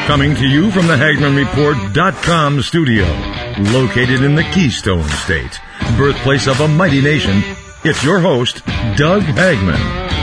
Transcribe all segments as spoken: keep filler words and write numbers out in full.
Coming to you from the Hagman Report dot com studio, located in the Keystone State, birthplace of a mighty nation, it's your host, Doug Hagman.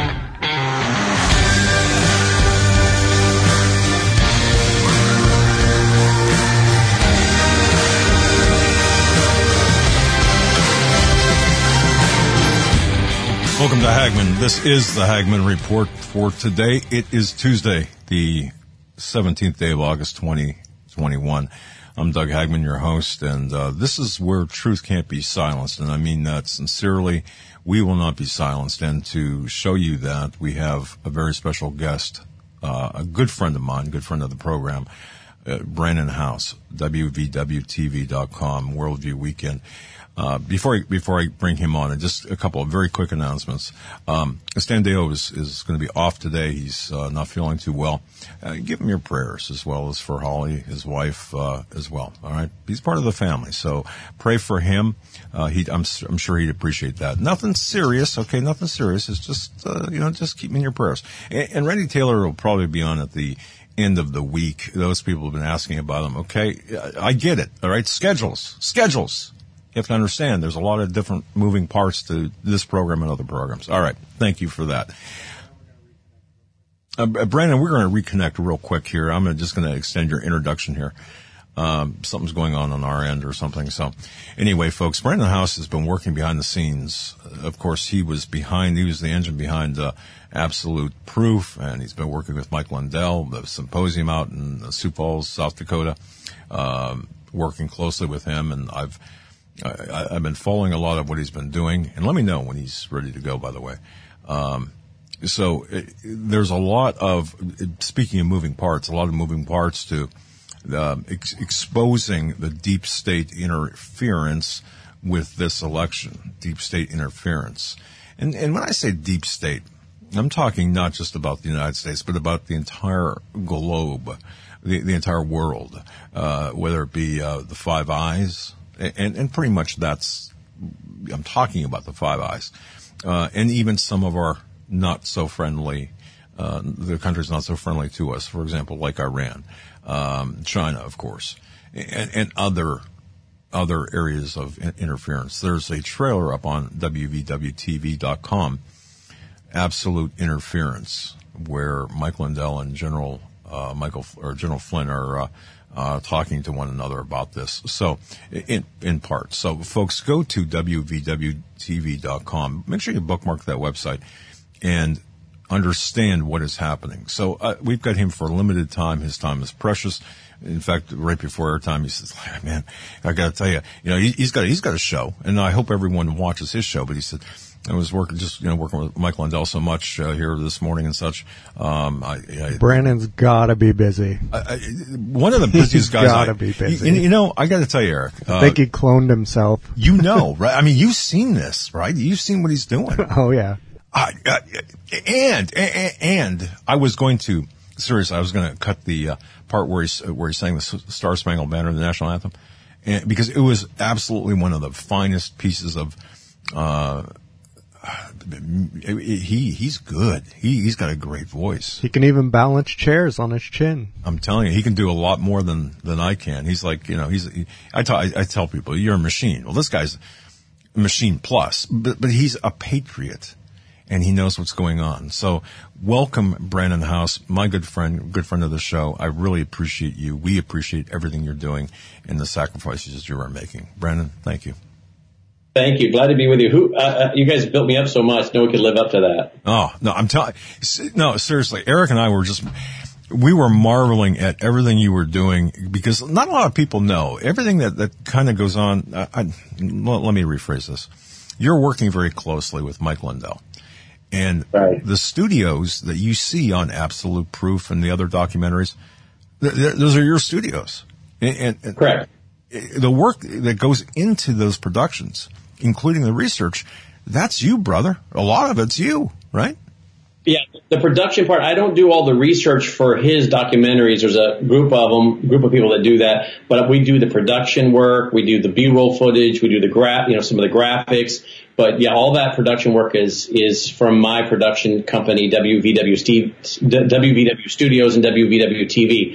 Welcome to Hagman. This is the Hagman Report for today. It is Tuesday, the seventeenth day of August, twenty twenty-one. I'm Doug Hagman, your host, and uh, this is where truth can't be silenced, and I mean that sincerely. We will not be silenced, and to show you that, we have a very special guest, uh, a good friend of mine, good friend of the program, uh, Brandon House, W V W T V dot com, Worldview Weekend. Uh, before I, before I bring him on, and just a couple of very quick announcements. Um, Stan Deyo is, is going to be off today. He's uh, not feeling too well. Uh, give him your prayers, as well as for Holly, his wife, uh, as well. All right, he's part of the family, so pray for him. Uh, he, I'm, I'm sure he'd appreciate that. Nothing serious, okay? Nothing serious. It's just, uh, you know, just keep him in your prayers. And, and Randy Taylor will probably be on at the end of the week. Those people have been asking about him. Okay, I get it. All right, schedules, schedules. You have to understand there's a lot of different moving parts to this program and other programs. All right. Thank you for that. Uh, Brandon, we're going to reconnect real quick here. I'm just going to extend your introduction here. Um, something's going on on our end or something. So anyway, folks, Brandon House has been working behind the scenes. Of course, he was behind, he was the engine behind uh, Absolute Proof, and he's been working with Mike Lindell, the symposium out in Sioux Falls, South Dakota, um, working closely with him. And I've I, I've been following a lot of what he's been doing, and let me know when he's ready to go, by the way. Um, so it, there's a lot of, speaking of moving parts, a lot of moving parts to uh, ex- exposing the deep state interference with this election, deep state interference. And, and when I say deep state, I'm talking not just about the United States, but about the entire globe, the, the entire world, uh, whether it be uh, the Five Eyes, And, and pretty much that's, I'm talking about the Five Eyes, uh, and even some of our not so friendly, uh, the countries not so friendly to us, for example, like Iran, um, China, of course, and, and other, other areas of interference. There's a trailer up on W V W T V dot com, Absolute Interference, where Mike Lindell and General, uh, Michael, or General Flynn are, uh, Uh, talking to one another about this. So, in, in part. So, folks, go to W V W T V dot com. Make sure you bookmark that website and understand what is happening. So, uh, we've got him for a limited time. His time is precious. In fact, right before airtime, he says, man, I gotta tell you, you know, he, he's got, he's got a show, and I hope everyone watches his show, but he said, I was working, just, you know, working with Mike Lindell so much uh, here this morning and such. Um, I, I, Brandon's gotta be busy. I, I, one of the busiest He's guys. gotta I, be busy. You, you know, I gotta tell you, Eric. Uh, I think he cloned himself. You know, right? I mean, you've seen this, right? You've seen what he's doing. Oh, yeah. Uh, uh, and, and, and I was going to, seriously, I was going to cut the uh, part where he's, where he sang the Star Spangled Banner, the national anthem, and, because it was absolutely one of the finest pieces of, uh, He he's good. He he's got a great voice. He can even balance chairs on his chin. I'm telling you, he can do a lot more than than I can. He's like, you know, he's. He, I, t- I tell people, you're a machine. Well, this guy's a machine plus, but but he's a patriot, and he knows what's going on. So, welcome, Brandon House, my good friend, good friend of the show. I really appreciate you. We appreciate everything you're doing and the sacrifices you are making. Brandon, thank you. Thank you. Glad to be with you. Who, uh, you guys built me up so much. No one could live up to that. Oh, no, I'm telling, no, seriously. Eric and I were just, we were marveling at everything you were doing, because not a lot of people know everything that, that kind of goes on. I, I, let me rephrase this. You're working very closely with Mike Lindell, and right. The studios that you see on Absolute Proof and the other documentaries, th- th- those are your studios. And, and, and correct. The work that goes into those productions, including the research, that's you, brother. A lot of it's you, right? Yeah, the production part, I don't do all the research for his documentaries. There's a group of them, group of people that do that. But we do the production work, we do the B-roll footage, we do the gra- you know, some of the graphics. But yeah, all that production work is is from my production company, W V W, Steve, W V W Studios and W V W T V.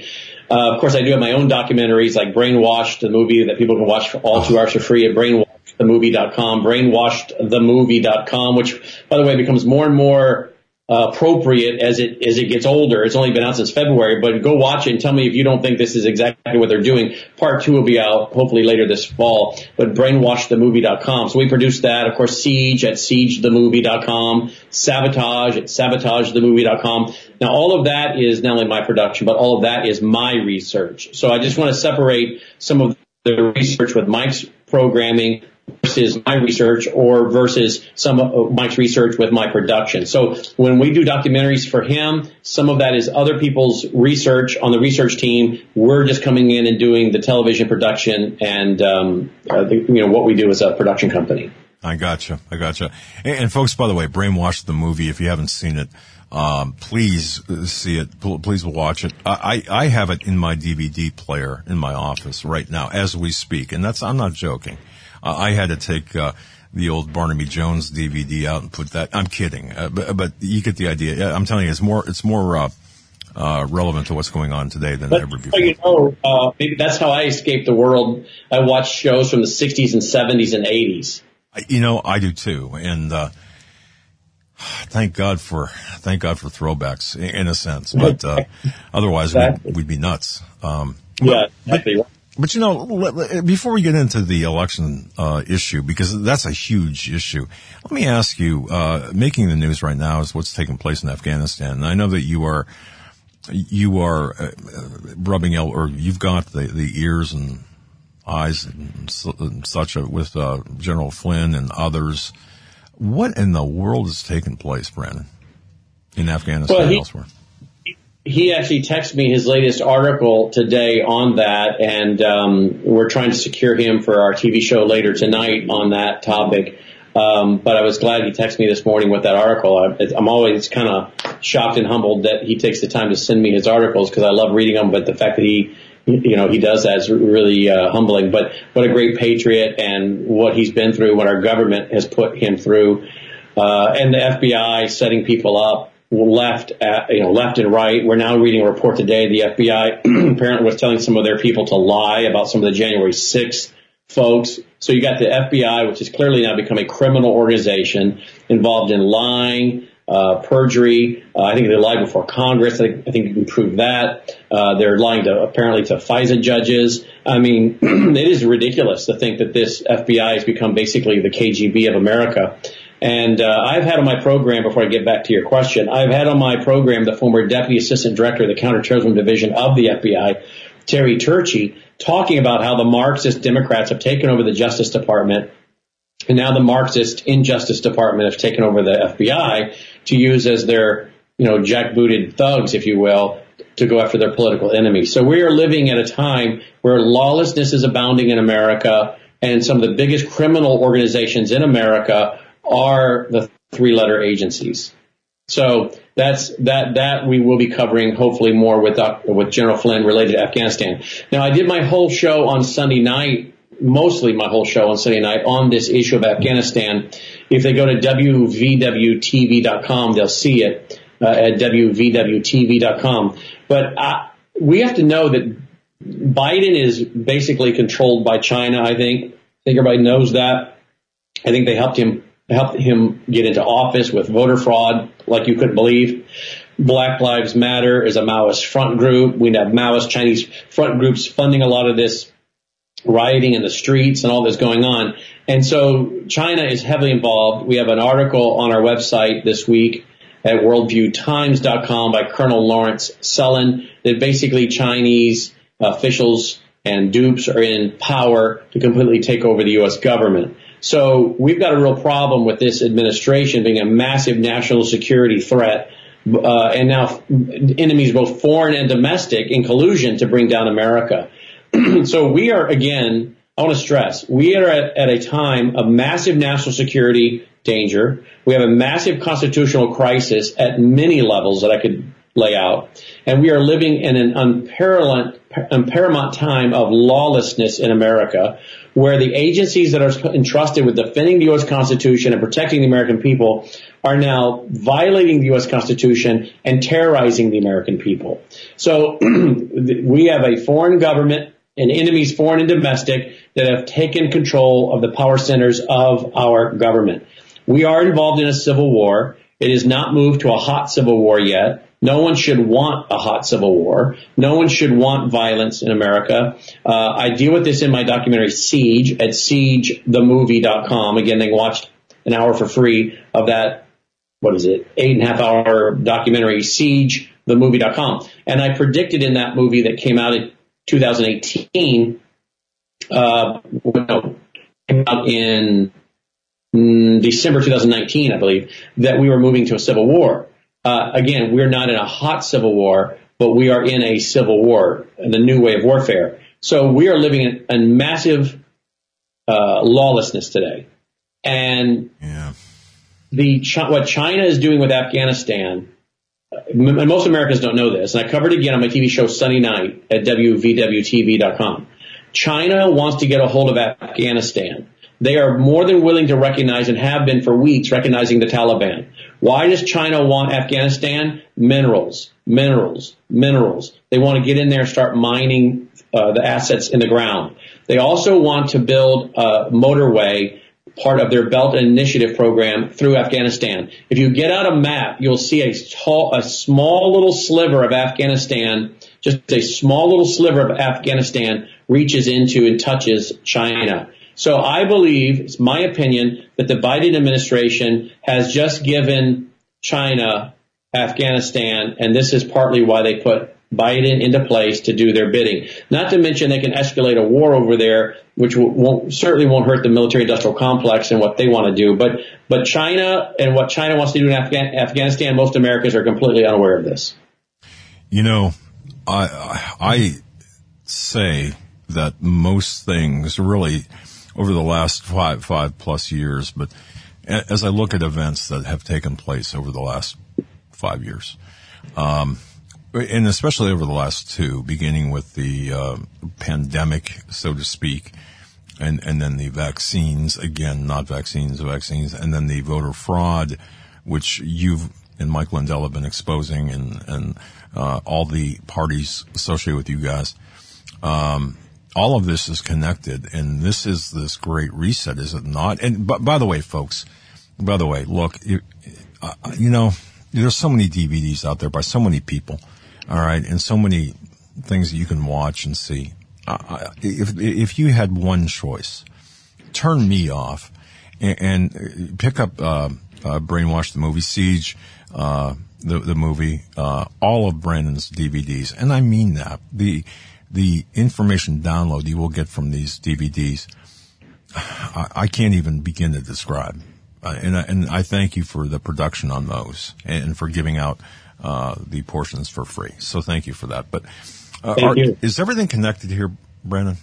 Uh, of course, I do have my own documentaries like Brainwashed, the movie that people can watch for all two hours for free at brainwashed the movie dot com, brainwashed the movie dot com, which, by the way, becomes more and more Uh, appropriate as it as it gets older. It's only been out since February, but go watch it and tell me if you don't think this is exactly what they're doing. Part two will be out hopefully later this fall, but brainwashed the movie dot com. So we produced that. Of course, Siege at siege the movie dot com, Sabotage at sabotage the movie dot com. Now, all of that is not only my production, but all of that is my research. So I just want to separate some of the research with Mike's programming versus my research, or versus some of Mike's research with my production. So when we do documentaries for him, some of that is other people's research on the research team. We're just coming in and doing the television production and, um, uh, the, you know, what we do as a production company. I gotcha. I gotcha. And, and folks, by the way, Brainwashed the movie, if you haven't seen it, um, please see it. Please watch it. I, I have it in my D V D player in my office right now as we speak. And that's, I'm not joking. Uh, I had to take, uh, the old Barnaby Jones D V D out and put that. I'm kidding. Uh, but, but you get the idea. I'm telling you, it's more, it's more, uh, uh, relevant to what's going on today than but, ever before. You know, uh, maybe that's how I escaped the world. I watched shows from the sixties and seventies and eighties. You know, I do too. And, uh, thank God for, thank God for throwbacks in a sense. But, uh, otherwise exactly. we'd, we'd be nuts. Um, yeah, exactly. But, but you know, before we get into the election, uh, issue, because that's a huge issue, let me ask you, uh, making the news right now is what's taking place in Afghanistan. And I know that you are, you are uh, rubbing, el- or you've got the, the ears and eyes and, su- and such with, uh, General Flynn and others. What in the world is taking place, Brandon, in Afghanistan well, he- and elsewhere? He actually texted me his latest article today on that, and um, we're trying to secure him for our T V show later tonight on that topic. Um, but I was glad he texted me this morning with that article. I, I'm always kind of shocked and humbled that he takes the time to send me his articles because I love reading them, but the fact that he, you know, he does that is really uh, humbling. But what a great patriot, and what he's been through, what our government has put him through, uh, and the F B I setting people up. Left, at, you know, left and right. We're now reading a report today. The F B I apparently was telling some of their people to lie about some of the January sixth folks. So you got the F B I, which has clearly now become a criminal organization involved in lying, uh, perjury. Uh, I think they lied before Congress. I think, I think you can prove that. Uh, they're lying to apparently to FISA judges. I mean, it is ridiculous to think that this F B I has become basically the K G B of America. And uh, I've had on my program, before I get back to your question, I've had on my program the former Deputy Assistant Director of the Counterterrorism Division of the F B I, Terry Turchi, talking about how the Marxist Democrats have taken over the Justice Department, and now the Marxist Injustice Department have taken over the F B I to use as their, you know, jackbooted thugs, if you will, to go after their political enemies. So we are living at a time where lawlessness is abounding in America, and some of the biggest criminal organizations in America are the three-letter agencies. So that's that. That we will be covering hopefully more with uh, with General Flynn related to Afghanistan. Now, I did my whole show on Sunday night, mostly my whole show on Sunday night on this issue of Afghanistan. If they go to W V W T V dot com, they'll see it uh, at W V W T V dot com. But I, we have to know that Biden is basically controlled by China. I think. I think everybody knows that. I think they helped him. helped him get into office with voter fraud like you couldn't believe. Black Lives Matter is a Maoist front group. We have Maoist Chinese front groups funding a lot of this rioting in the streets and all this going on. And so China is heavily involved. We have an article on our website this week at worldview times dot com by Colonel Lawrence Sullen that basically Chinese officials and dupes are in power to completely take over the U S government. So we've got a real problem with this administration being a massive national security threat, uh, and now enemies both foreign and domestic in collusion to bring down America. So we are, again, I want to stress, we are at, at a time of massive national security danger. We have a massive constitutional crisis at many levels that I could lay out. And we are living in an unparalleled, unparamount time of lawlessness in America, where the agencies that are entrusted with defending the U S Constitution and protecting the American people are now violating the U S Constitution and terrorizing the American people. So we have a foreign government and enemies, foreign and domestic, that have taken control of the power centers of our government. We are involved in a civil war. It has not moved to a hot civil war yet. No one should want a hot civil war. No one should want violence in America. Uh, I deal with this in my documentary Siege at siege the movie dot com. Again, they can watch an hour for free of that, what is it, eight and a half hour documentary, siege the movie dot com. And I predicted in that movie that came out in two thousand eighteen, uh, no, came out in mm, December two thousand nineteen, I believe, that we were moving to a civil war. Uh, again, we're not in a hot civil war, but we are in a civil war, the new way of warfare. So we are living in, in massive uh, lawlessness today. And yeah. the what China is doing with Afghanistan, and most Americans don't know this, and I covered it again on my T V show Sunday Night at W V W T V dot com. China wants to get a hold of Afghanistan. They are more than willing to recognize, and have been for weeks, recognizing the Taliban. Why does China want Afghanistan? Minerals, minerals, minerals. They want to get in there and start mining uh, the assets in the ground. They also want to build a motorway, part of their Belt and Initiative program, through Afghanistan. If you get out a map, you'll see a, tall, a small little sliver of Afghanistan, just a small little sliver of Afghanistan reaches into and touches China. So I believe, it's my opinion, that the Biden administration has just given China Afghanistan, and this is partly why they put Biden into place to do their bidding. Not to mention they can escalate a war over there, which won't, certainly won't hurt the military-industrial complex and what they want to do. But but China and what China wants to do in Afga- Afghanistan, most Americans are completely unaware of this. You know, I I say that most things really over the last five five plus years, but as I look at events that have taken place over the last five years, um, and especially over the last two, beginning with the uh, pandemic, so to speak, and, and then the vaccines, again, not vaccines, vaccines, and then the voter fraud, which you've and Mike Lindell have been exposing, and, and uh, all the parties associated with you guys. Um, all of this is connected, and this is this great reset, is it not? And but, by the way, folks, by the way, look, you, uh, you know, there's so many D V Ds out there by so many people. All right, and so many things that you can watch and see. Uh, if if you had one choice, turn me off and, and pick up uh, uh, Brainwash the movie, Siege, uh, the the movie, uh, all of Brandon's D V Ds, and I mean that the the information download you will get from these D V Ds, I, I can't even begin to describe. Uh, and I, and I thank you for the production on those and for giving out uh, the portions for free. So thank you for that. But uh, are, is everything connected here, Brandon?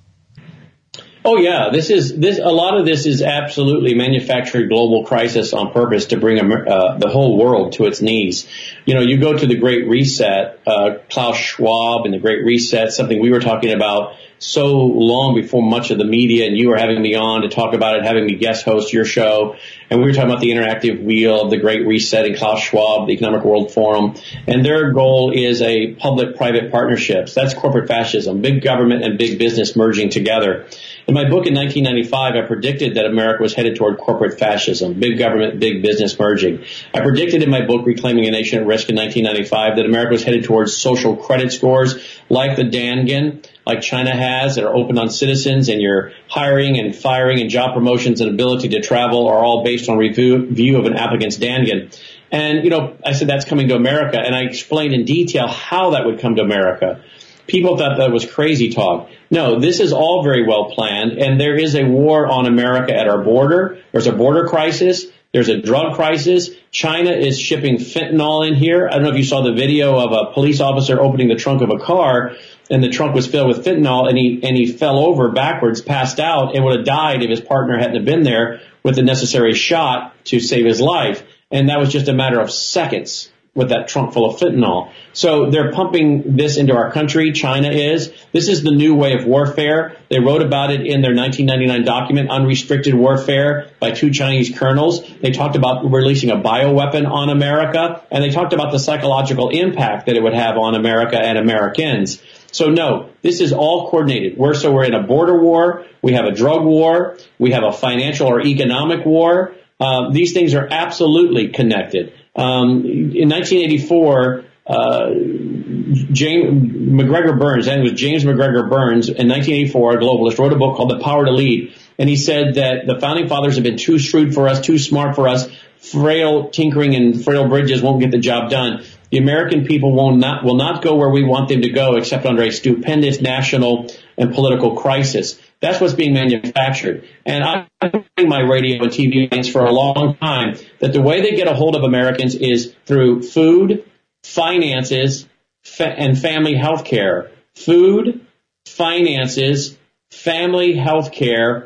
Oh yeah, this is this. A lot of this is absolutely manufactured global crisis on purpose to bring uh, the whole world to its knees. You know, you go to the Great Reset, uh, Klaus Schwab and the Great Reset, something we were talking about so long before much of the media, and you were having me on to talk about it, having me guest host your show. And we were talking about the interactive wheel of the Great Reset and Klaus Schwab, the Economic World Forum. And their goal is a public-private partnerships. That's corporate fascism, big government and big business merging together. In my book in nineteen ninety-five, I predicted that America was headed toward corporate fascism, big government, big business merging. I predicted in my book, Reclaiming a Nation at Risk in nineteen ninety-five, that America was headed towards social credit scores like the Dangan, like China has, that are open on citizens, and your hiring and firing and job promotions and ability to travel are all based on review, review of an applicant's Dangan. And, you know, I said that's coming to America, and I explained in detail how that would come to America. People thought that was crazy talk. No, this is all very well planned, and there is a war on America at our border. There's a border crisis. There's a drug crisis. China is shipping fentanyl in here. I don't know if you saw the video of a police officer opening the trunk of a car, and the trunk was filled with fentanyl, and he and he fell over backwards, passed out, and would have died if his partner hadn't have been there with the necessary shot to save his life. And that was just a matter of seconds. with that trunk full of fentanyl. So they're pumping this into our country. China is. This is the new way of warfare. They wrote about it in their nineteen ninety-nine document, Unrestricted Warfare, by two Chinese colonels. They talked about releasing a bioweapon on America, and they talked about the psychological impact that it would have on America and Americans. So no, this is all coordinated. We're, so we're in a border war. We have a drug war. We have a financial or economic war. Uh, these things are absolutely connected. Um, in nineteen eighty-four, uh, James McGregor Burns, and it was James McGregor Burns in nineteen eighty-four, a globalist, wrote a book called The Power to Lead. And he said that the founding fathers have been too shrewd for us, too smart for us. Frail tinkering and frail bridges won't get the job done. The American people will not, will not go where we want them to go except under a stupendous national and political crisis. That's what's being manufactured. And I've been doing my radio and T V audience for a long time that the way they get a hold of Americans is through food, finances, fa- and family health care. Food, finances, family health care,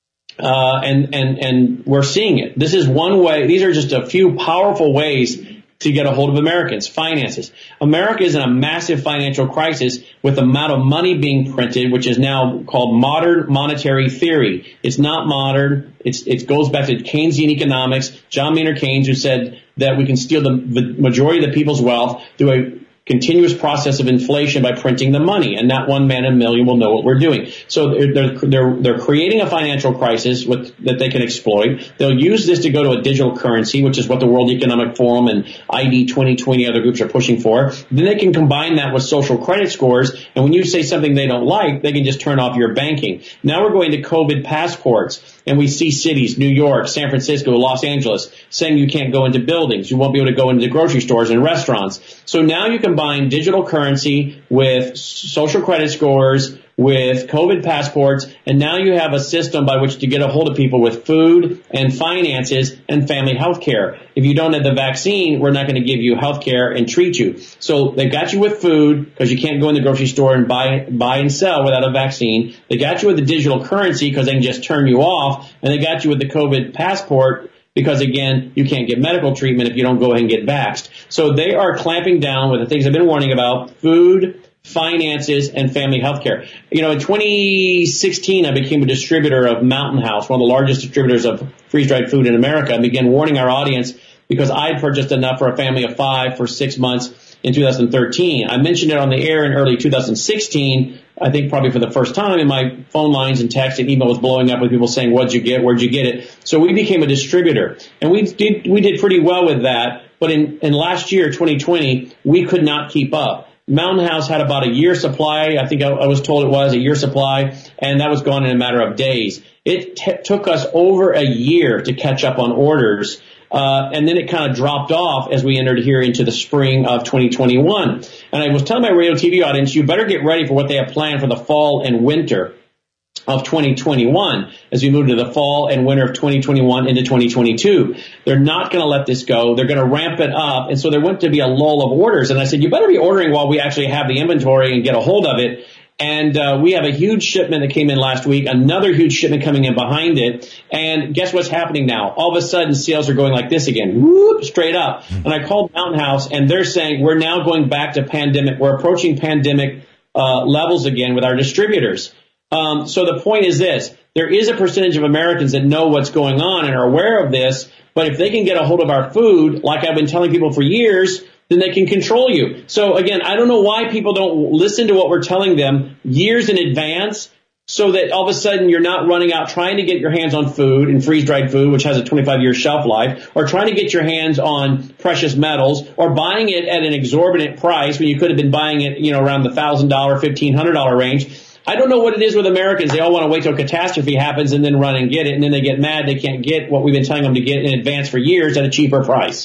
uh, and, and, and we're seeing it. This is one way. These are just a few powerful ways to get a hold of Americans. Finances. America is in a massive financial crisis with the amount of money being printed, which is now called modern monetary theory. It's not modern. It's, it goes back to Keynesian economics. John Maynard Keynes, who said that we can steal the, the majority of the people's wealth through a continuous process of inflation by printing the money, and not one man in a million will know what we're doing. So they're they're they're creating a financial crisis with, that they can exploit. They'll use this to go to a digital currency, which is what the World Economic Forum and I D twenty twenty other groups are pushing for. Then they can combine that with social credit scores, and when you say something they don't like, they can just turn off your banking. Now we're going to COVID passports, and we see cities, New York, San Francisco, Los Angeles, saying you can't go into buildings. You won't be able to go into grocery stores and restaurants. So now you combine digital currency with social credit scores, with COVID passports, and now you have a system by which to get a hold of people with food and finances and family health care. If you don't have the vaccine, we're not going to give you health care and treat you. So they got you with food because you can't go in the grocery store and buy buy and sell without a vaccine. They got you with the digital currency because they can just turn you off. And they got you with the COVID passport because, again, you can't get medical treatment if you don't go ahead and get vaxxed. So they are clamping down with the things I've been warning about: food, finances, and family health care. You know, in twenty sixteen, I became a distributor of Mountain House, one of the largest distributors of freeze-dried food in America. I began warning our audience because I purchased enough for a family of five for six months in two thousand thirteen. I mentioned it on the air in early two thousand sixteen, I think probably for the first time, and my phone lines and text and email was blowing up with people saying, what'd you get? Where'd you get it? So we became a distributor, and we did, we did pretty well with that. But in, in last year, twenty twenty, we could not keep up. Mountain House had about a year supply. I think I, I was told it was a year supply, and that was gone in a matter of days. It t- took us over a year to catch up on orders. Uh, and then it kind of dropped off as we entered here into the spring of twenty twenty-one. And I was telling my radio T V audience, you better get ready for what they have planned for the fall and winter of twenty twenty-one as we move to the fall and winter of twenty twenty-one into twenty twenty-two. They're not going to let this go. They're going to ramp it up. And so there went to be a lull of orders. And I said, you better be ordering while we actually have the inventory and get a hold of it. And uh, we have a huge shipment that came in last week, another huge shipment coming in behind it. And guess what's happening now? All of a sudden, sales are going like this again, whoop, straight up. And I called Mountain House, and they're saying we're now going back to pandemic. We're approaching pandemic uh, levels again with our distributors. Um, so the point is this. There is a percentage of Americans that know what's going on and are aware of this. But if they can get a hold of our food, like I've been telling people for years, then they can control you. So again, I don't know why people don't listen to what we're telling them years in advance so that all of a sudden you're not running out trying to get your hands on food and freeze-dried food, which has a twenty-five year shelf life, or trying to get your hands on precious metals, or buying it at an exorbitant price when you could have been buying it, you know, around the one thousand dollars, fifteen hundred dollars range. I don't know what it is with Americans. They all want to wait till a catastrophe happens and then run and get it, and then they get mad they can't get what we've been telling them to get in advance for years at a cheaper price.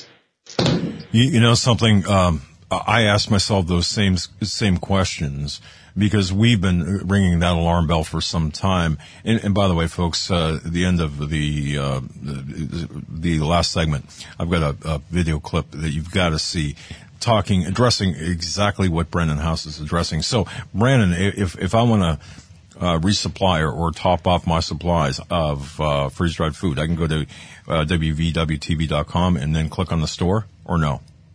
You, you know something, um, I asked myself those same same questions because we've been ringing that alarm bell for some time. And, and by the way, folks, uh, at the end of the, uh, the the last segment, I've got a, a video clip that you've got to see, talking, addressing exactly what Brendan House is addressing. So, Brandon, if if I want to uh, resupply or, or top off my supplies of uh, freeze-dried food, I can go to uh, w v w t v dot com and then click on the store, or no?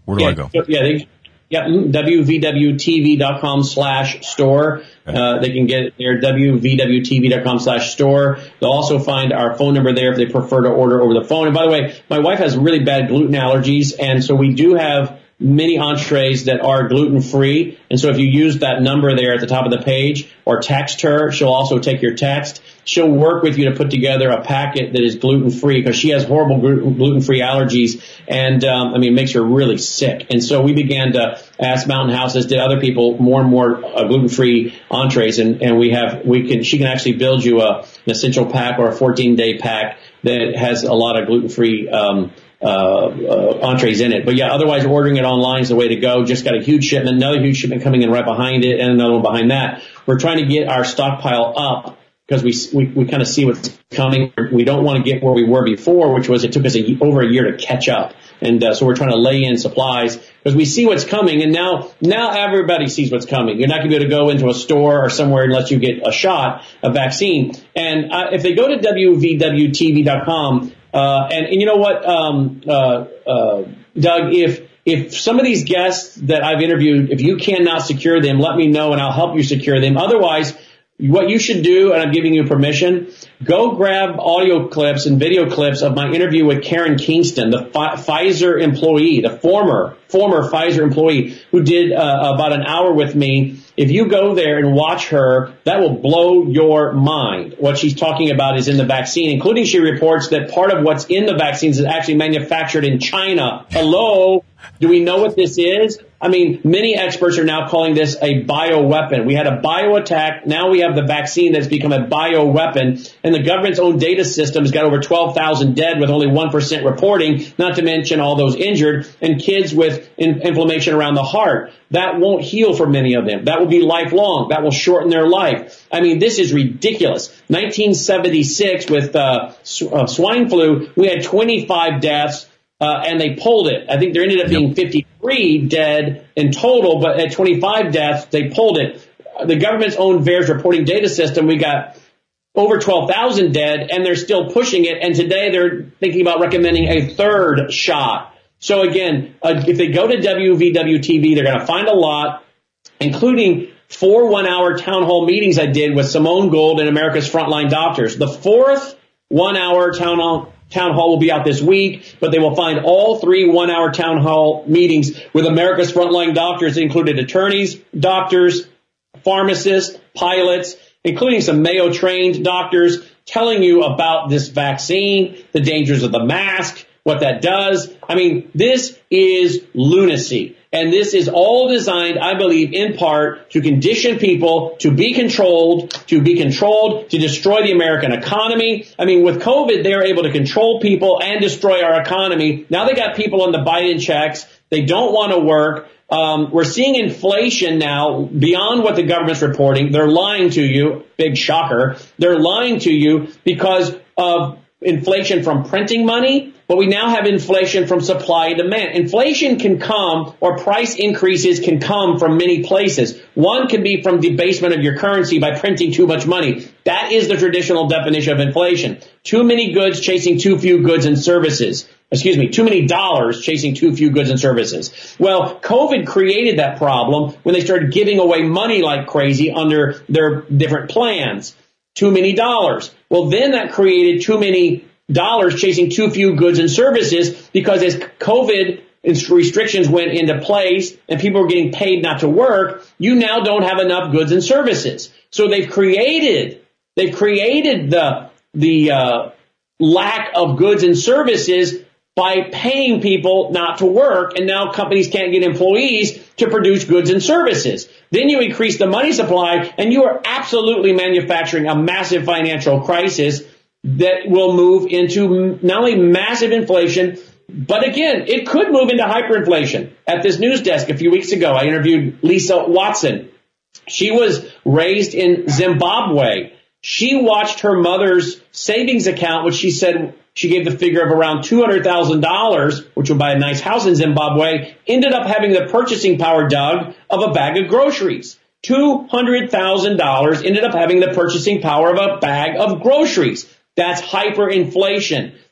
Where do yeah, I go? Yeah, they, yeah, w v w t v dot com slash store. Uh, they can get it there, w v w t v dot com slash store. They'll also find our phone number there if they prefer to order over the phone. And by the way, my wife has really bad gluten allergies, and so we do have many entrees that are gluten-free. And so if you use that number there at the top of the page or text her, she'll also take your text. She'll work with you to put together a packet that is gluten-free because she has horrible gluten-free allergies. And, um, I mean, it makes her really sick. And so we began to ask Mountain House, as did other people, more and more uh, gluten-free entrees. And, and we have, we can, she can actually build you a, an essential pack or a fourteen day pack that has a lot of gluten-free, um, Uh, uh, entrees in it. But yeah, otherwise ordering it online is the way to go. Just got a huge shipment, another huge shipment coming in right behind it, and another one behind that. We're trying to get our stockpile up because we, we, we kind of see what's coming. We don't want to get where we were before, which was it took us a, over a year to catch up. And uh, so we're trying to lay in supplies because we see what's coming. And now, now everybody sees what's coming. You're not going to be able to go into a store or somewhere unless you get a shot, a vaccine. And uh, if they go to w v w t v dot com, Uh, and, and you know what, um, uh, uh, Doug, if, if some of these guests that I've interviewed, if you cannot secure them, let me know and I'll help you secure them. Otherwise, what you should do, and I'm giving you permission, go grab audio clips and video clips of my interview with Karen Kingston, the F- Pfizer employee, the former, former Pfizer employee who did uh, about an hour with me. If you go there and watch her, that will blow your mind. What she's talking about is in the vaccine, including she reports that part of what's in the vaccines is actually manufactured in China. Hello? Do we know what this is? I mean, many experts are now calling this a bioweapon. We had a bio attack. Now we have the vaccine that's become a bioweapon. And the government's own data system has got over twelve thousand dead with only one percent reporting, not to mention all those injured and kids with in- inflammation around the heart. That won't heal for many of them. That will be lifelong. That will shorten their life. I mean, this is ridiculous. nineteen seventy-six with uh, sw- uh, swine flu, we had twenty-five deaths. Uh, and they pulled it. I think there ended up being fifty-three dead in total, but at twenty-five deaths, they pulled it. The government's own V A E R S reporting data system, we got over twelve thousand dead, and they're still pushing it. And today they're thinking about recommending a third shot. So again, uh, if they go to W V W T V, they're going to find a lot, including four one-hour town hall meetings I did with Simone Gold and America's Frontline Doctors. The fourth one-hour town hall Town hall will be out this week, but they will find all three one-hour town hall meetings with America's Frontline Doctors. They included attorneys, doctors, pharmacists, pilots, including some Mayo-trained doctors, telling you about this vaccine, the dangers of the mask, what that does. I mean, this is lunacy. And this is all designed, I believe, in part to condition people to be controlled, to be controlled, to destroy the American economy. I mean, with COVID, they are able to control people and destroy our economy. Now they got people on the Biden checks. They don't want to work. Um, we're seeing inflation now beyond what the government's reporting. They're lying to you. Big shocker. They're lying to you because of inflation from printing money, but we now have inflation from supply and demand. Inflation can come, or price increases can come from many places. One can be from debasement of your currency by printing too much money. That is the traditional definition of inflation. Too many goods chasing too few goods and services. Excuse me, too many dollars chasing too few goods and services. Well, COVID created that problem when they started giving away money like crazy under their different plans. Too many dollars. Well, then that created too many dollars chasing too few goods and services because as COVID restrictions went into place and people were getting paid not to work, you now don't have enough goods and services. So they've created, they've created the, the, uh, lack of goods and services by paying people not to work, and now companies can't get employees to produce goods and services. Then you increase the money supply, and you are absolutely manufacturing a massive financial crisis that will move into not only massive inflation, but again, it could move into hyperinflation. At this news desk a few weeks ago, I interviewed Lisa Watson. She was raised in Zimbabwe. She watched her mother's savings account, which she said she gave the figure of around two hundred thousand dollars, which would buy a nice house in Zimbabwe, ended up having the purchasing power, Doug, of a bag of groceries. two hundred thousand dollars ended up having the purchasing power of a bag of groceries. That's hyperinflation.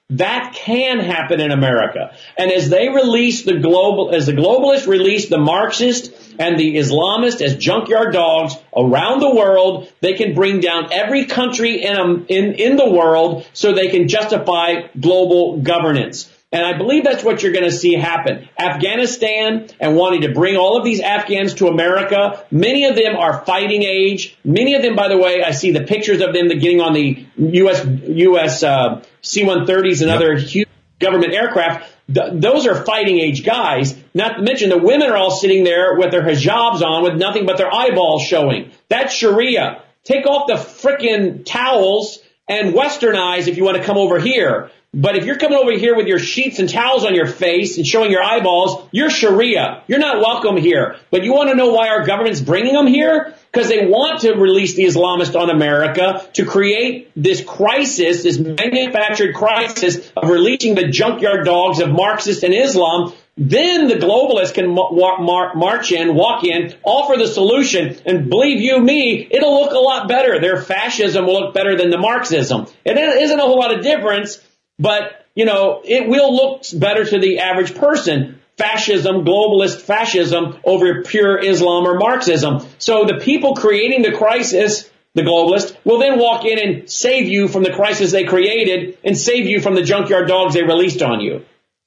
That can happen in America. And as they release the global, as the globalists release the Marxists and the Islamists as junkyard dogs around the world, they can bring down every country in, um, in, in the world so they can justify global governance. And I believe that's what you're going to see happen. Afghanistan and wanting to bring all of these Afghans to America. Many of them are fighting age. Many of them, by the way, I see the pictures of them getting on the U S U S uh, C one thirties and yep. other huge government aircraft. Th- those are fighting age guys. Not to mention the women are all sitting there with their hijabs on with nothing but their eyeballs showing. That's Sharia. Take off the frickin' towels and westernize if you want to come over here. But if you're coming over here with your sheets and towels on your face and showing your eyeballs, you're Sharia. You're not welcome here. But you want to know why our government's bringing them here? Because they want to release the Islamists on America to create this crisis, this manufactured crisis of releasing the junkyard dogs of Marxists and Islam. Then the globalists can mar- mar- march in, walk in, offer the solution, and believe you me, it'll look a lot better. Their fascism will look better than the Marxism. It isn't a whole lot of difference. But, you know, it will look better to the average person. Fascism, globalist fascism over pure Islam or Marxism. So the people creating the crisis, the globalists, will then walk in and save you from the crisis they created and save you from the junkyard dogs they released on you.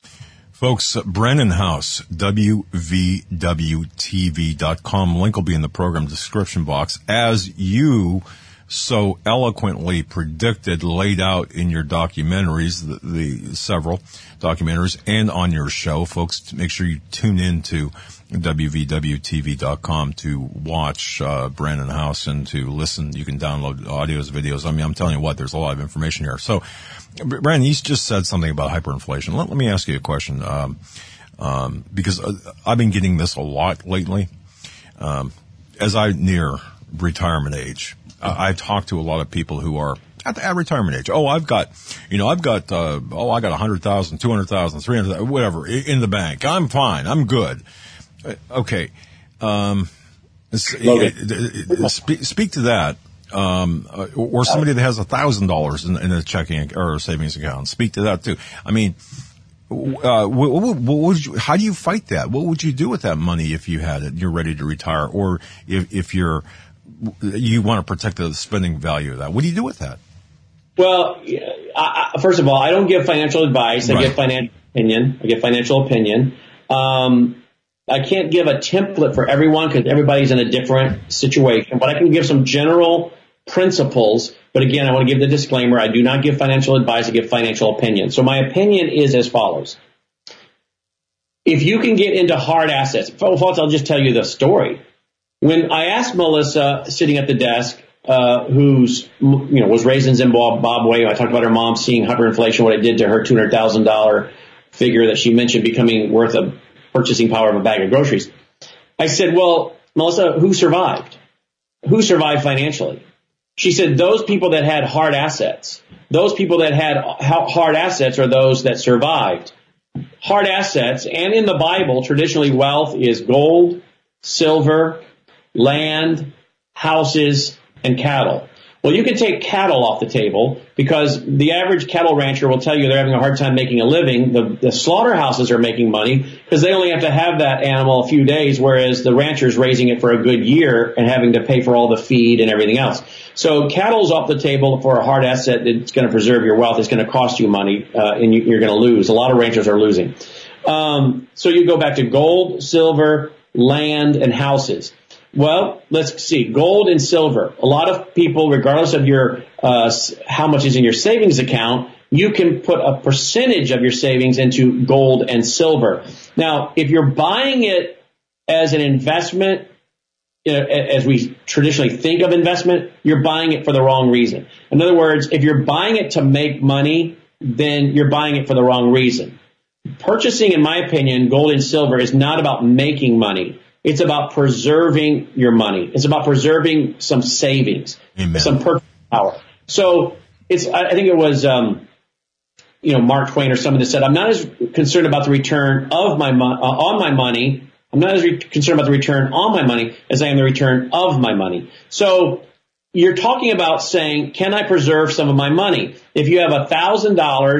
Folks, Brennan House, W V W T V dot com. Link will be in the program description box. As you so eloquently predicted, laid out in your documentaries, the, the several documentaries, and on your show, folks, make sure you tune in to W V W T V dot com to watch uh, Brandon House and to listen. You can download audios, videos. I mean, I'm telling you what, there's a lot of information here. So, Brandon, you just said something about hyperinflation. Let, let me ask you a question, um, um, because uh, I've been getting this a lot lately. Um, as I near retirement age, I've talked to a lot of people who are at, at retirement age. Oh, I've got, you know, I've got, uh, oh, I got one hundred thousand, two hundred thousand, three hundred thousand, whatever, in the bank. I'm fine. I'm good. Okay. Um, speak, speak to that. Um, or somebody that has a thousand dollars in a checking or a savings account. Speak to that too. I mean, uh, what, what, what would you, how do you fight that? What would you do with that money if you had it and you're ready to retire, or if, if you're, you want to protect the spending value of that? What do you do with that? Well, I, I, first of all, I don't give financial advice. I right. give financial opinion. I give financial opinion. Um, I can't give a template for everyone because everybody's in a different situation, but I can give some general principles. But again, I want to give the disclaimer. I do not give financial advice. I give financial opinion. So my opinion is as follows. If you can get into hard assets, folks, I'll just tell you the story. When I asked Melissa, sitting at the desk, uh, who's, you know, was raised in Zimbabwe, I talked about her mom seeing hyperinflation, what it did to her two hundred thousand dollars figure that she mentioned becoming worth a purchasing power of a bag of groceries. I said, well, Melissa, who survived? Who survived financially? She said, those people that had hard assets. Those people that had hard assets are those that survived. Hard assets, and in the Bible, traditionally wealth is gold, silver, land, houses, and cattle. Well, you can take cattle off the table because the average cattle rancher will tell you they're having a hard time making a living. The, the slaughterhouses are making money because they only have to have that animal a few days, whereas the rancher's raising it for a good year and having to pay for all the feed and everything else. So cattle's off the table for a hard asset that's going to preserve your wealth. It's going to cost you money, uh, and you, you're going to lose. A lot of ranchers are losing. Um, so you go back to gold, silver, land, and houses. Well, let's see. Gold and silver. A lot of people, regardless of your uh how much is in your savings account, you can put a percentage of your savings into gold and silver. Now, if you're buying it as an investment, you know, as we traditionally think of investment, you're buying it for the wrong reason. In other words, if you're buying it to make money, then you're buying it for the wrong reason. Purchasing, in my opinion, gold and silver is not about making money. It's about preserving your money. It's about preserving some savings, Amen. Some purchasing power. So it's, I think it was, um, you know, Mark Twain or someone that said, I'm not as concerned about the return of my mo- uh, on my money. I'm not as re- concerned about the return on my money as I am the return of my money. So you're talking about saying, can I preserve some of my money? If you have a thousand dollars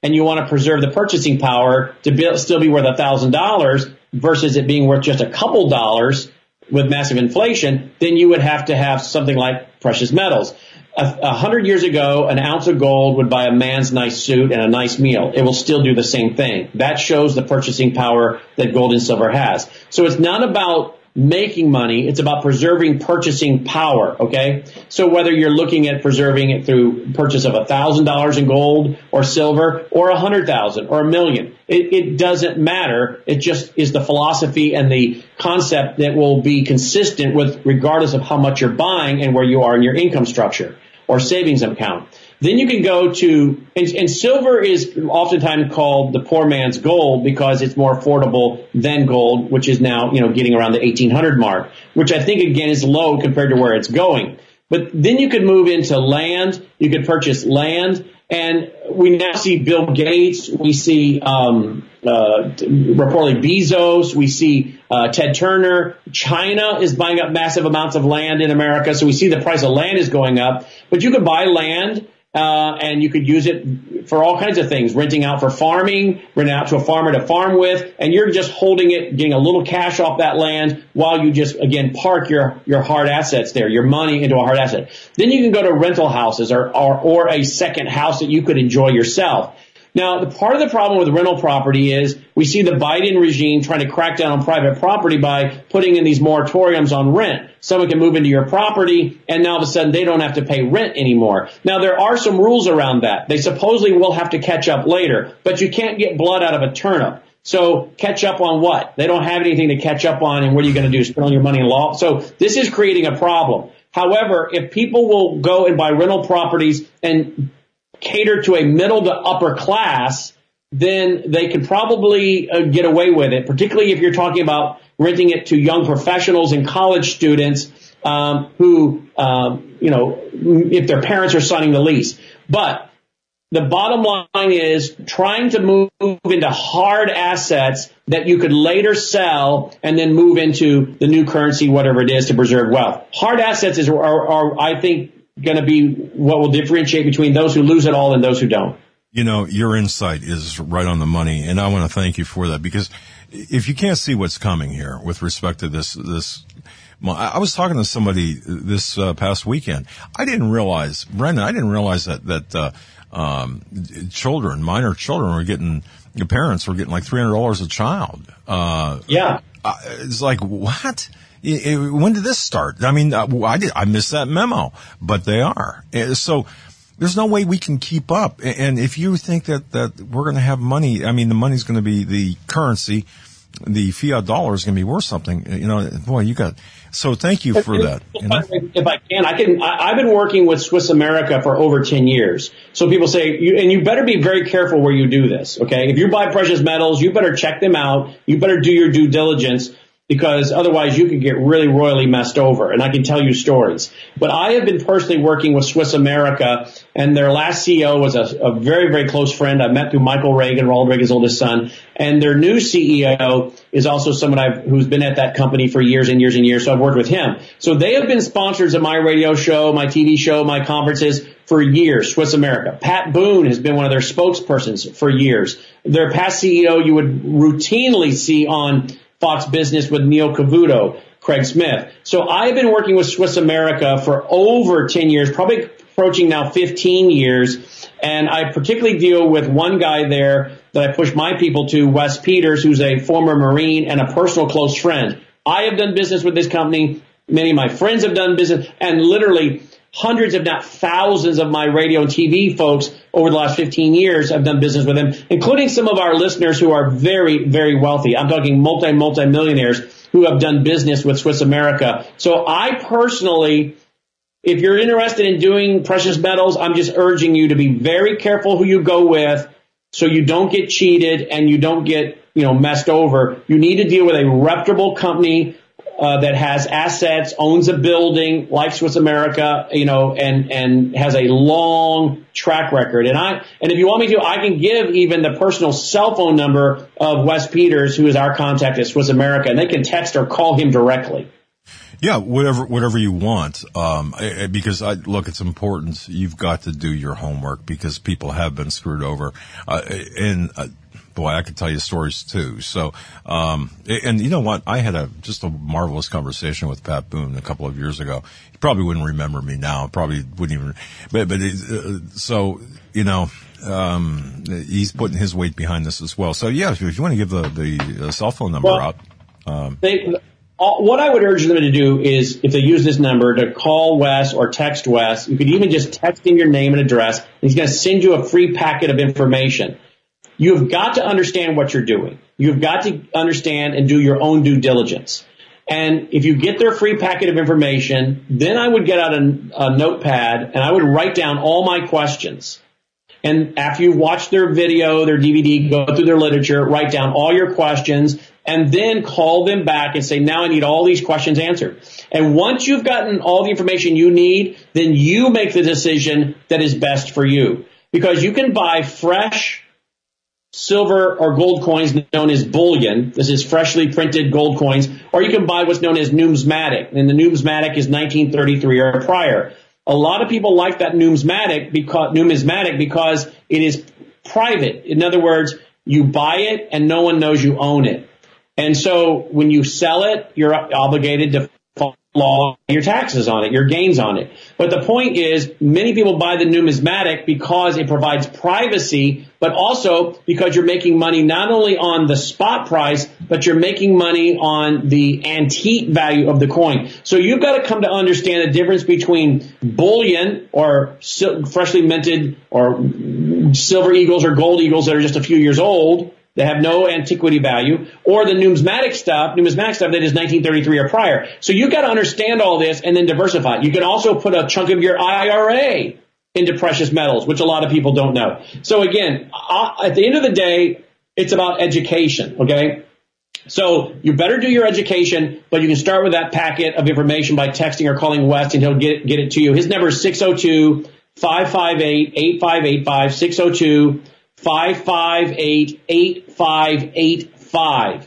and you want to preserve the purchasing power to be, still be worth one thousand dollars versus it being worth just a couple dollars with massive inflation, then you would have to have something like precious metals. A, a hundred years ago, an ounce of gold would buy a man's nice suit and a nice meal. It will still do the same thing. That shows the purchasing power that gold and silver has. So it's not about making money. It's about preserving purchasing power. Okay. So whether you're looking at preserving it through purchase of a thousand dollars in gold or silver or a hundred thousand or a million, it, it doesn't matter. It just is the philosophy and the concept that will be consistent with regardless of how much you're buying and where you are in your income structure or savings account. Then you can go to, and, and silver is oftentimes called the poor man's gold because it's more affordable than gold, which is now, you know, getting around the eighteen hundred mark, which I think again is low compared to where it's going. But then you could move into land. You could purchase land. And we now see Bill Gates. We see, um, uh, reportedly Bezos. We see, uh, Ted Turner. China is buying up massive amounts of land in America. So we see the price of land is going up, but you could buy land. Uh, and you could use it for all kinds of things, renting out for farming, renting out to a farmer to farm with, and you're just holding it, getting a little cash off that land while you just, again, park your, your hard assets there, your money into a hard asset. Then you can go to rental houses or, or, or a second house that you could enjoy yourself. Now, the part of the problem with rental property is we see the Biden regime trying to crack down on private property by putting in these moratoriums on rent. Someone can move into your property, and now all of a sudden they don't have to pay rent anymore. Now, there are some rules around that. They supposedly will have to catch up later, but you can't get blood out of a turnip. So catch up on what? They don't have anything to catch up on, and what are you going to do, spend all your money in law? So this is creating a problem. However, if people will go and buy rental properties and cater to a middle to upper class, then they could probably uh, get away with it, particularly if you're talking about renting it to young professionals and college students um, who, um, you know, if their parents are signing the lease. But the bottom line is trying to move into hard assets that you could later sell and then move into the new currency, whatever it is, to preserve wealth. Hard assets is, are, are I think, going to be what will differentiate between those who lose it all and those who don't. You know, your insight is right on the money, and I want to thank you for that, because if you can't see what's coming here with respect to this, this, I was talking to somebody this uh, past weekend. I didn't realize, Brendan, I didn't realize that, that, uh, um, children, minor children were getting, the parents were getting like three hundred dollars a child. Uh, yeah. Uh, it's like, what? When did this start? I mean, I did, I missed that memo, but they are. So there's no way we can keep up. And if you think that, that we're going to have money, I mean, the money's going to be the currency, the fiat dollar is going to be worth something. You know, boy, you got, so thank you for that. If, you know? if I can, I can, I, I've been working with Swiss America for over ten years. So people say, you, and you better be very careful where you do this. Okay. If you buy precious metals, you better check them out. You better do your due diligence, because otherwise you could get really royally messed over. And I can tell you stories. But I have been personally working with Swiss America, and their last C E O was a, a very, very close friend I met through Michael Reagan, Ronald Reagan's oldest son. And their new C E O is also someone I've, who's been at that company for years and years and years. So I've worked with him. So they have been sponsors of my radio show, my T V show, my conferences for years, Swiss America. Pat Boone has been one of their spokespersons for years. Their past C E O you would routinely see on Fox Business with Neil Cavuto, Craig Smith. So I've been working with Swiss America for over ten years, probably approaching now fifteen years. And I particularly deal with one guy there that I push my people to, Wes Peters, who's a former Marine and a personal close friend. I have done business with this company. Many of my friends have done business, and literally hundreds, if not thousands, of my radio and T V folks over the last fifteen years have done business with them, including some of our listeners who are very, very wealthy. I'm talking multi, multi-millionaires who have done business with Swiss America. So I personally, if you're interested in doing precious metals, I'm just urging you to be very careful who you go with so you don't get cheated and you don't get, you know, messed over. You need to deal with a reputable company Uh, that has assets, owns a building like Swiss America, you know, and, and has a long track record. And I, and if you want me to, I can give even the personal cell phone number of Wes Peters, who is our contact at Swiss America, and they can text or call him directly. Yeah, whatever, whatever you want. Um, I, I, because I, look, it's important. You've got to do your homework because people have been screwed over. Uh, and, uh, boy, I could tell you stories too. So, um, and you know what? I had a, just a marvelous conversation with Pat Boone a couple of years ago. He probably wouldn't remember me now. Probably wouldn't even, but, but, it, uh, so, you know, um, he's putting his weight behind this as well. So yeah, if you want to give the, the uh, cell phone number well, out, um, they, what I would urge them to do is, if they use this number, to call Wes or text Wes. You could even just text him your name and address, and he's going to send you a free packet of information. You've got to understand what you're doing. You've got to understand and do your own due diligence. And if you get their free packet of information, then I would get out a, a notepad and I would write down all my questions. And after you've watched their video, their D V D, go through their literature, write down all your questions, and then call them back and say, now I need all these questions answered. And once you've gotten all the information you need, then you make the decision that is best for you. Because you can buy fresh silver or gold coins known as bullion. This is freshly printed gold coins. Or you can buy what's known as numismatic. And the numismatic is nineteen thirty-three or prior. A lot of people like that numismatic because, numismatic because it is private. In other words, you buy it and no one knows you own it. And so when you sell it, you're obligated to follow your taxes on it, your gains on it. But the point is, many people buy the numismatic because it provides privacy, but also because you're making money not only on the spot price, but you're making money on the antique value of the coin. So you've got to come to understand the difference between bullion or freshly minted or silver eagles or gold eagles that are just a few years old, that have no antiquity value, or the numismatic stuff, numismatic stuff that is nineteen thirty-three or prior. So you've got to understand all this and then diversify. You can also put a chunk of your I R A into precious metals, which a lot of people don't know. So again, at the end of the day, it's about education, okay? So you better do your education, but you can start with that packet of information by texting or calling Wes, and he'll get, get it to you. His number is six oh two, five five eight, eight five eight five, six oh two, five five eight, eight five eight five.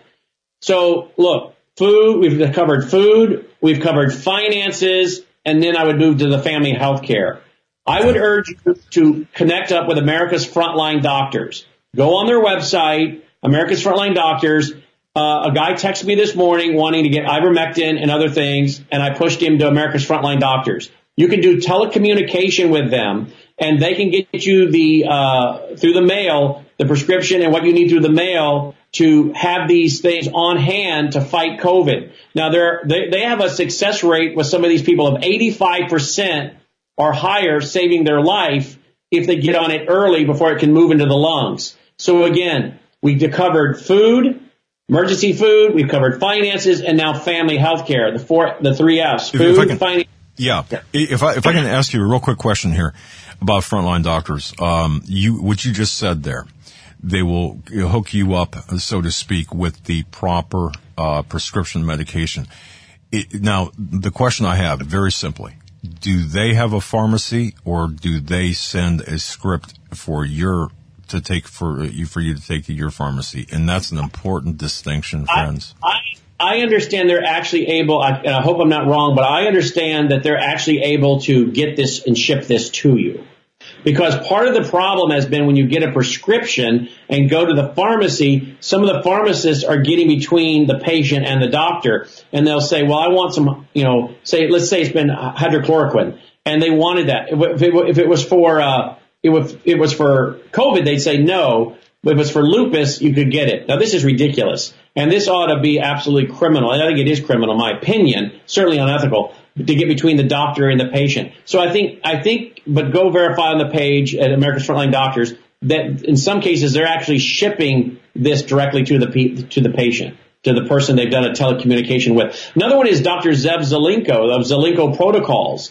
So look, food, we've covered food, we've covered finances, and then I would move to the family health care. I would urge you to connect up with America's Frontline Doctors. Go on their website, America's Frontline Doctors. Uh, a guy texted me this morning wanting to get ivermectin and other things, and I pushed him to America's Frontline Doctors. You can do telecommunication with them, and they can get you the uh through the mail, the prescription and what you need through the mail to have these things on hand to fight COVID. Now, they're, they they have a success rate with some of these people of eighty-five percent or higher saving their life if they get on it early before it can move into the lungs. So again, we covered food, emergency food, we've covered finances, and now family health care, the four, the three F's, food, finance. Yeah. If I, if I can ask you a real quick question here about Frontline Doctors, um, you, what you just said there, they will hook you up, so to speak, with the proper, uh, prescription medication. It, now, the question I have, very simply, do they have a pharmacy or do they send a script for your, to take for you, for you to take to your pharmacy? And that's an important distinction, friends. I, I I understand they're actually able, and I hope I'm not wrong, but I understand that they're actually able to get this and ship this to you. Because part of the problem has been when you get a prescription and go to the pharmacy, some of the pharmacists are getting between the patient and the doctor, and they'll say, well, I want some, you know, say, let's say it's been hydrochloroquine, and they wanted that. If it, if it was for, uh, it was, it was for COVID, they'd say no. But if it's for lupus, you could get it. Now, this is ridiculous. And this ought to be absolutely criminal. And I think it is criminal, in my opinion, certainly unethical, to get between the doctor and the patient. So I think, I think, but go verify on the page at America's Frontline Doctors that in some cases they're actually shipping this directly to the, to the patient, to the person they've done a telecommunication with. Another one is Doctor Zev Zelenko of Zelenko Protocols.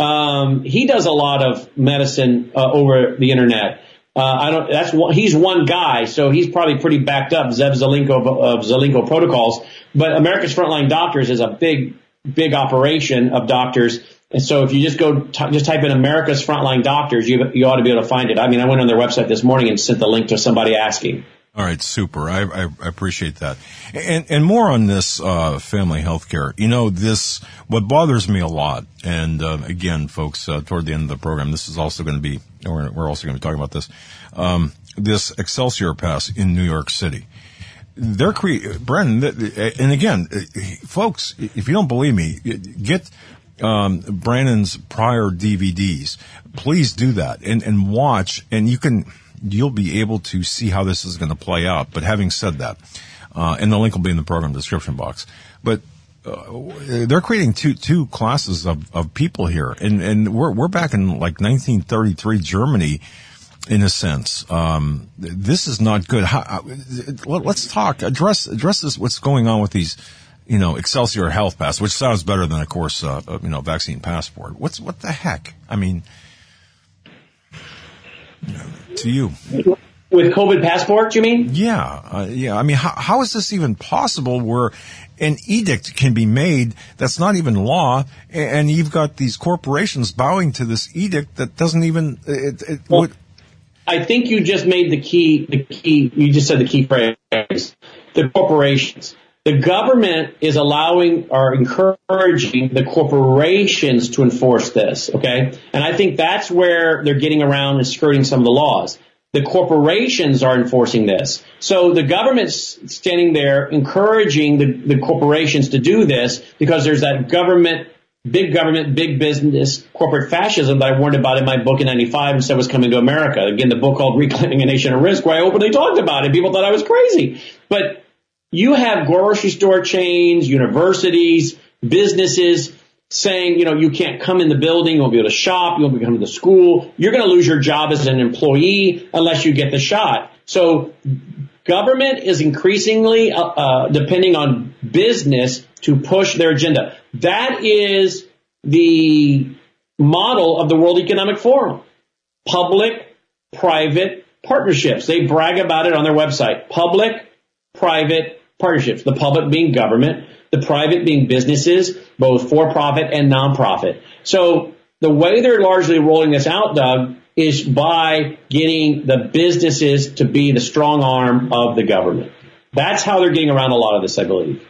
Um, he does a lot of medicine uh, over the internet. Uh, I don't, that's one, he's one guy, so he's probably pretty backed up, Zev Zelenko of, of Zelenko Protocols. But America's Frontline Doctors is a big, big operation of doctors. And so if you just go, t- just type in America's Frontline Doctors, you, you ought to be able to find it. I mean, I went on their website this morning and sent the link to somebody asking. All right, super. I, I, I appreciate that. And, and more on this, uh, family health care. You know, this, what bothers me a lot, and, uh, again, folks, uh, toward the end of the program, this is also going to be, we're, we're also going to be talking about this, um, this Excelsior Pass in New York City. They're cre- Brandon, and again, folks, if you don't believe me, get, um, Brandon's prior D V Ds. Please do that and, and watch, and you can, you'll be able to see how this is going to play out. But having said that, uh, and the link will be in the program description box, but, uh, they're creating two, two classes of, of people here. And, and we're, we're back in like nineteen thirty-three Germany, in a sense. Um, this is not good. How, let's talk, address, address this, what's going on with these, you know, Excelsior Health Pass, which sounds better than, of course, uh, you know, vaccine passport. What's, what the heck? I mean, to you. With COVID passport, you mean? Yeah. Uh, yeah. I mean, how, how is this even possible where an edict can be made that's not even law, and you've got these corporations bowing to this edict that doesn't even, it, it well, would. I think you just made the key, the key, you just said the key phrase, the corporations. The government is allowing or encouraging the corporations to enforce this, okay? And I think that's where they're getting around and skirting some of the laws. The corporations are enforcing this. So the government's standing there encouraging the, the corporations to do this because there's that government, big government, big business, corporate fascism that I warned about in my book in ninety-five and said was coming to America. Again, the book called Reclaiming a Nation at Risk, where I openly talked about it. People thought I was crazy. But you have grocery store chains, universities, businesses saying, you know, you can't come in the building, you won't be able to shop, you won't be able to come to the school. You're going to lose your job as an employee unless you get the shot. So government is increasingly uh, uh, depending on business to push their agenda. That is the model of the World Economic Forum. Public-private partnerships. They brag about it on their website. Public-private partnerships. The public being government, the private being businesses, both for-profit and non-profit. So the way they're largely rolling this out, Doug, is by getting the businesses to be the strong arm of the government. That's how they're getting around a lot of this, I believe.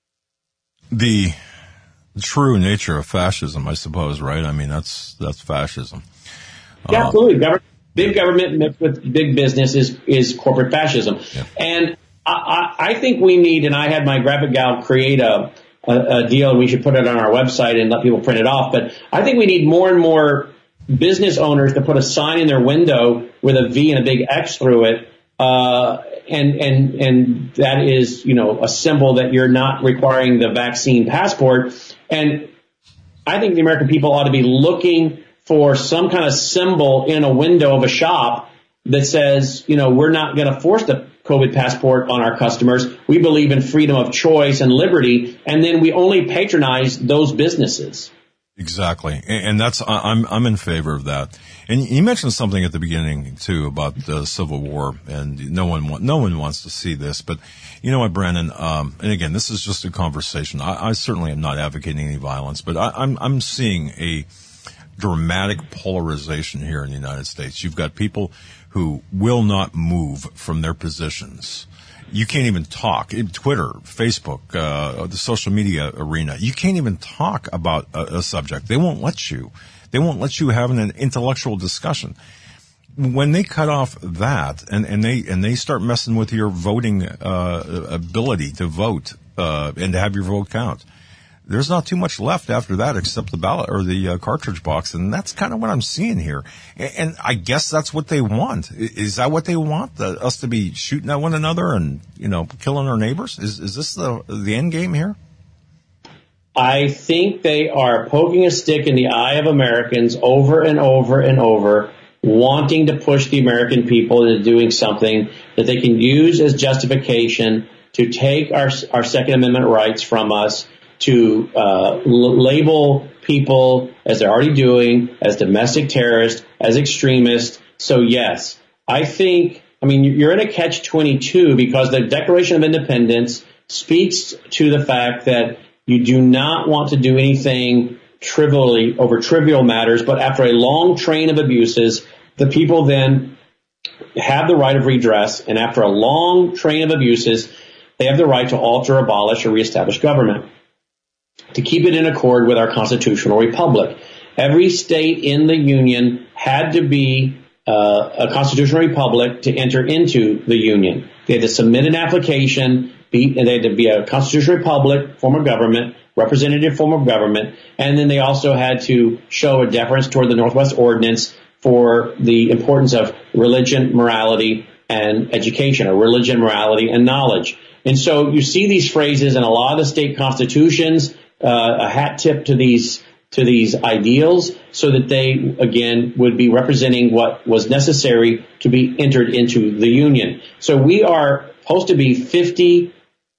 The true nature of fascism, I suppose, right? I mean, that's that's fascism. Yeah, uh, absolutely. Government, big government mixed with big business is, is corporate fascism. Yeah. And I, I think we need, and I had my graphic gal create a, a, a deal, and we should put it on our website and let people print it off. But I think we need more and more business owners to put a sign in their window with a V and a big X through it. Uh, and, and, and that is, you know, a symbol that you're not requiring the vaccine passport. And I think the American people ought to be looking for some kind of symbol in a window of a shop that says, you know, we're not going to force the COVID passport on our customers. We believe in freedom of choice and liberty, and then we only patronize those businesses. Exactly, and, and that's I'm I'm in favor of that. And you mentioned something at the beginning too about the Civil War, and no one want, no one wants to see this. But you know what, Brandon? Um, and again, this is just a conversation. I, I certainly am not advocating any violence, but I, I'm I'm seeing a dramatic polarization here in the United States. You've got people who will not move from their positions. You can't even talk. Twitter, Facebook, uh, the social media arena. You can't even talk about a, a subject. They won't let you. They won't let you have an intellectual discussion. When they cut off that and, and they, and they start messing with your voting, uh, ability to vote, uh, and to have your vote count, there's not too much left after that except the ballot or the uh, cartridge box. And that's kind of what I'm seeing here. And, and I guess that's what they want. Is that what they want? The, us to be shooting at one another and, you know, killing our neighbors? Is, is this the, the end game here? I think they are poking a stick in the eye of Americans over and over and over, wanting to push the American people into doing something that they can use as justification to take our, our Second Amendment rights from us, to uh, l- label people, as they're already doing, as domestic terrorists, as extremists. So, yes, I think, I mean, you're in a catch twenty-two because the Declaration of Independence speaks to the fact that you do not want to do anything trivially over trivial matters, but after a long train of abuses, the people then have the right of redress, and after a long train of abuses, they have the right to alter, abolish, or reestablish government to keep it in accord with our constitutional republic. Every state in the Union had to be uh, a constitutional republic to enter into the Union. They had to submit an application, be, and they had to be a constitutional republic, form of government, representative form of government, and then they also had to show a deference toward the Northwest Ordinance for the importance of religion, morality, and education, or religion, morality, and knowledge. And so you see these phrases in a lot of the state constitutions, uh, a hat tip to these to these ideals, so that they, again, would be representing what was necessary to be entered into the Union. So we are supposed to be fifty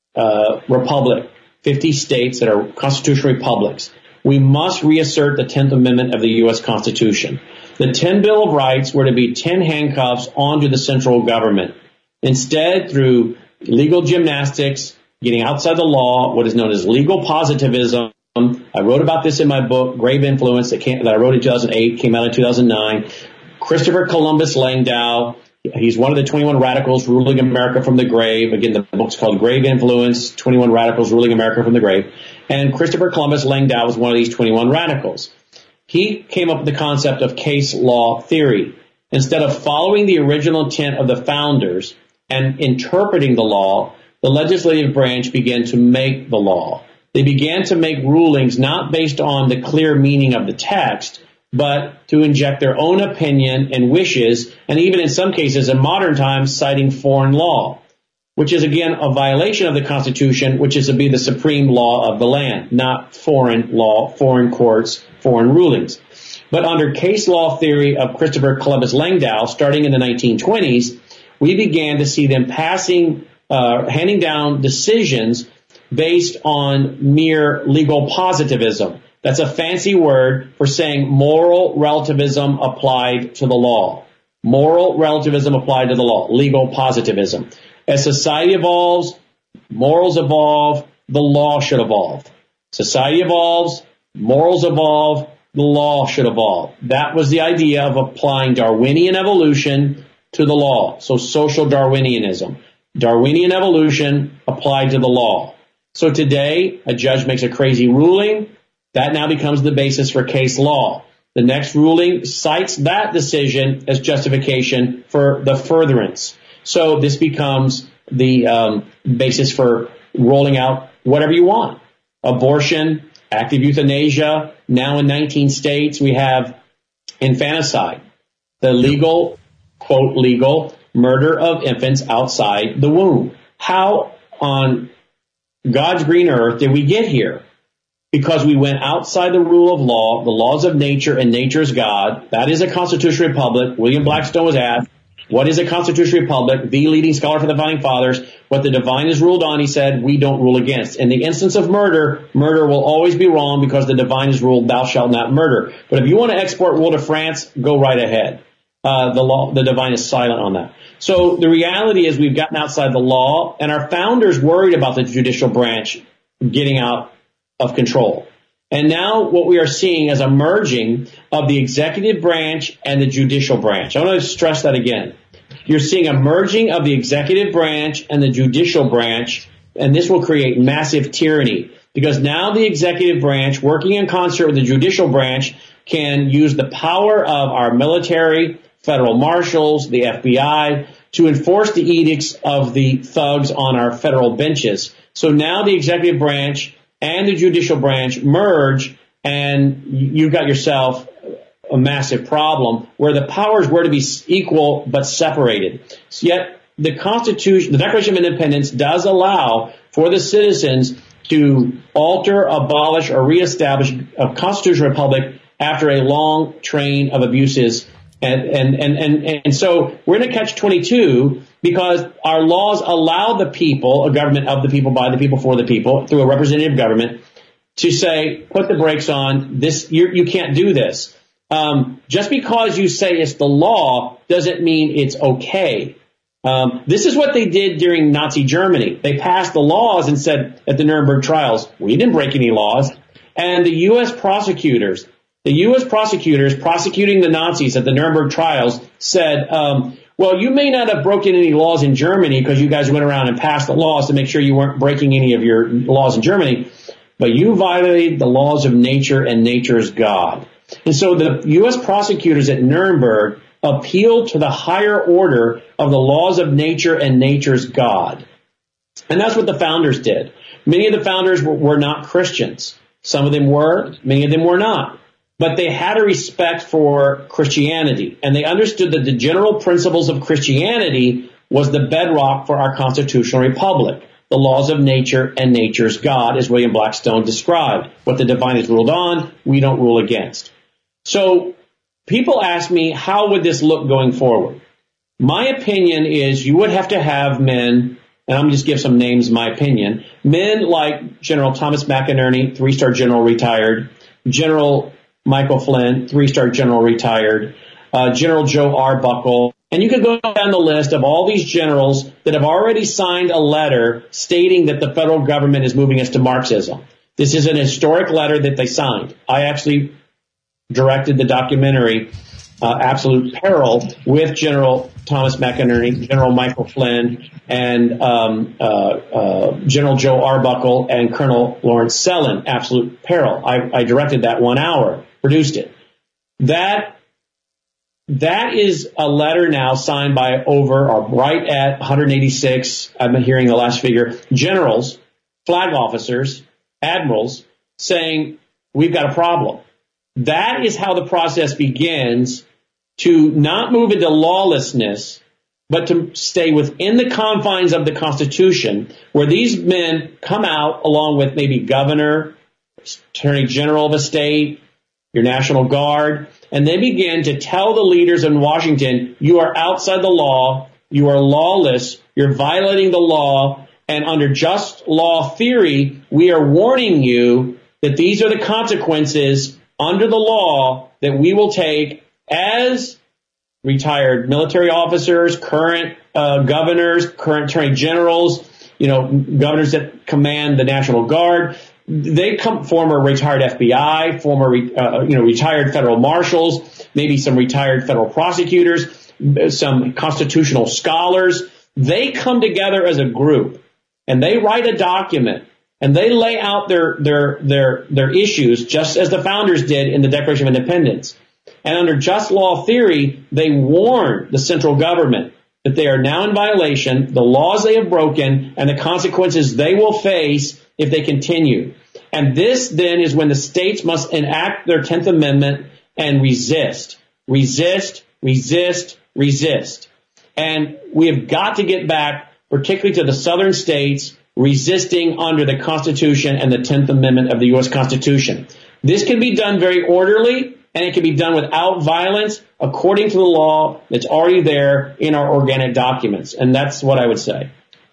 uh, republic, fifty states that are constitutional republics. We must reassert the tenth Amendment of the U S Constitution. The ten Bill of Rights were to be ten handcuffs onto the central government. Instead, through legal gymnastics, getting outside the law, what is known as legal positivism. I wrote about this in my book, Grave Influence, that, came, that I wrote in two thousand eight, came out in two thousand nine. Christopher Columbus Langdow, he's one of the twenty-one radicals ruling America from the grave. Again, the book's called Grave Influence, twenty-one Radicals Ruling America from the Grave. And Christopher Columbus Langdow was one of these twenty-one radicals. He came up with the concept of case law theory. Instead of following the original intent of the founders and interpreting the law, the legislative branch began to make the law. They began to make rulings not based on the clear meaning of the text, but to inject their own opinion and wishes, and even in some cases in modern times citing foreign law, which is again a violation of the Constitution, which is to be the supreme law of the land, not foreign law, foreign courts, foreign rulings. But under case law theory of Christopher Columbus Langdow, starting in the nineteen twenties, we began to see them passing, uh, handing down decisions based on mere legal positivism. That's a fancy word for saying moral relativism applied to the law. Moral relativism applied to the law. Legal positivism. As society evolves, morals evolve, the law should evolve. Society evolves, morals evolve, the law should evolve. That was the idea of applying Darwinian evolution to the law. So social Darwinianism. Darwinian evolution applied to the law. So today, a judge makes a crazy ruling. That now becomes the basis for case law. The next ruling cites that decision as justification for the furtherance. So this becomes the um, basis for rolling out whatever you want. Abortion, active euthanasia. Now in nineteen states, we have infanticide, the legal, quote, legal murder of infants outside the womb. How on God's green earth did we get here? Because we went outside the rule of law, the laws of nature, and nature's God. That is a constitutional republic. William Blackstone was asked, what is a constitutional republic? The leading scholar for the founding fathers. What the divine is ruled on, he said, we don't rule against. In the instance of murder, murder will always be wrong because the divine is ruled, thou shalt not murder. But if you want to export wool to France, go right ahead. Uh, the law, the divine is silent on that. So the reality is we've gotten outside the law, and our founders worried about the judicial branch getting out of control. And now what we are seeing is a merging of the executive branch and the judicial branch. I want to stress that again. You're seeing a merging of the executive branch and the judicial branch, and this will create massive tyranny because now the executive branch, working in concert with the judicial branch, can use the power of our military, federal marshals, the F B I, to enforce the edicts of the thugs on our federal benches. So now the executive branch and the judicial branch merge, and you've got yourself a massive problem where the powers were to be equal but separated. Yet the Constitution, the Declaration of Independence, does allow for the citizens to alter, abolish, or reestablish a constitutional republic after a long train of abuses. And, and, and, and, and so we're in a catch twenty-two because our laws allow the people, a government of the people, by the people, for the people, through a representative government, to say, put the brakes on this. You're, you can't do this. Um, just because you say it's the law doesn't mean it's okay. Um, this is what they did during Nazi Germany. They passed the laws and said at the Nuremberg trials, we didn't break any laws. And the U S prosecutors, the U S prosecutors prosecuting the Nazis at the Nuremberg trials said, um, well, you may not have broken any laws in Germany because you guys went around and passed the laws to make sure you weren't breaking any of your laws in Germany, but you violated the laws of nature, and nature is God. And so the U S prosecutors at Nuremberg appealed to the higher order of the laws of nature, and nature's God. And that's what the founders did. Many of the founders were, were not Christians. Some of them were, many of them were not. But they had a respect for Christianity, and they understood that the general principles of Christianity was the bedrock for our constitutional republic. The laws of nature and nature's God, as William Blackstone described. What the divine is ruled on, we don't rule against. So people ask me, how would this look going forward? My opinion is you would have to have men, and I'm going to just give some names, my opinion, men like General Thomas McInerney, three-star general retired, General Michael Flynn, three-star general retired, uh, General Joe Arbuckle, and you could go down the list of all these generals that have already signed a letter stating that the federal government is moving us to Marxism. This is an historic letter that they signed. I actually directed the documentary, uh, Absolute Peril, with General Thomas McInerney, General Michael Flynn, and um, uh, uh, General Joe Arbuckle and Colonel Lawrence Sellin, Absolute Peril. I, I directed that one hour, produced it. That That is a letter now signed by over, or right at one hundred eighty-six, I'm hearing the last figure, generals, flag officers, admirals, saying, we've got a problem. That is how the process begins to not move into lawlessness, but to stay within the confines of the Constitution, where these men come out along with maybe governor, attorney general of a state, your National Guard, and they begin to tell the leaders in Washington, you are outside the law, you are lawless, you're violating the law, and under just law theory, we are warning you that these are the consequences under the law that we will take as retired military officers, current uh, governors, current attorney generals, you know, governors that command the National Guard. They come, former retired F B I, former, uh, you know, retired federal marshals, maybe some retired federal prosecutors, some constitutional scholars. They come together as a group and they write a document and they lay out their, their, their, their issues just as the founders did in the Declaration of Independence. And under just law theory, they warn the central government that they are now in violation, the laws they have broken, and the consequences they will face if they continue. And this then is when the states must enact their tenth Amendment and resist, resist, resist, resist. And we have got to get back, particularly to the southern states, resisting under the Constitution and the tenth Amendment of the U S Constitution. This can be done very orderly, and it can be done without violence according to the law that's already there in our organic documents. And that's what I would say.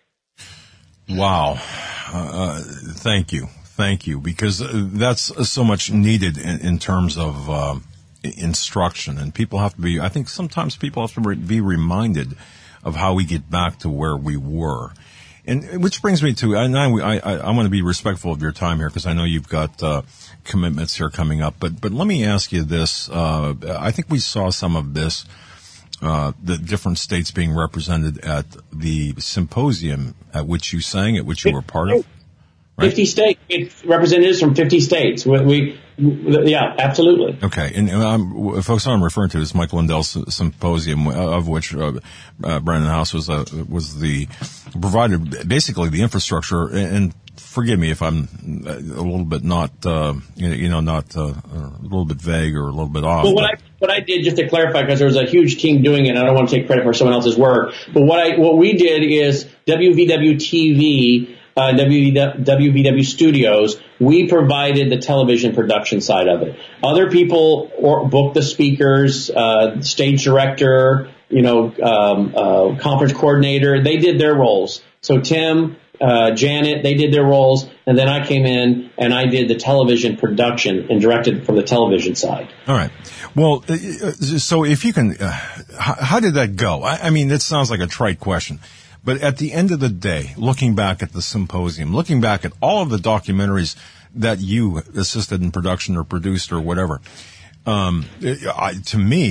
Wow. Uh, thank you. Thank you. Because that's so much needed in, in terms of uh, instruction. And people have to be, I think sometimes people have to re- be reminded of how we get back to where we were. And which brings me to, and I, I, I want to be respectful of your time here because I know you've got uh, commitments here coming up. But but let me ask you this. Uh, I think we saw some of this, uh, the different states being represented at the symposium at which you sang, at which you were part of. Right? fifty states, representatives from fifty states. We, we yeah, absolutely. Okay, and um, folks, what I'm referring to is Mike Lindell's symposium, of which uh, uh, Brandon House was uh, was the provided basically the infrastructure. And forgive me if I'm a little bit not uh, you know not uh, a little bit vague or a little bit off. Well, what I what I did, just to clarify, because there was a huge team doing it, and I don't want to take credit for someone else's work. But what I what we did is W V W T V. Uh, W V W Studios, we provided the television production side of it. Other people or booked the speakers, uh, stage director, you know, um, uh, conference coordinator. They did their roles. So Tim, uh, Janet, they did their roles, and then I came in and I did the television production and directed from the television side. All right. Well, so if you can, uh, how, how did that go? I, I mean, that sounds like a trite question. But at the end of the day, looking back at the symposium, looking back at all of the documentaries that you assisted in production or produced or whatever, um, I, to me,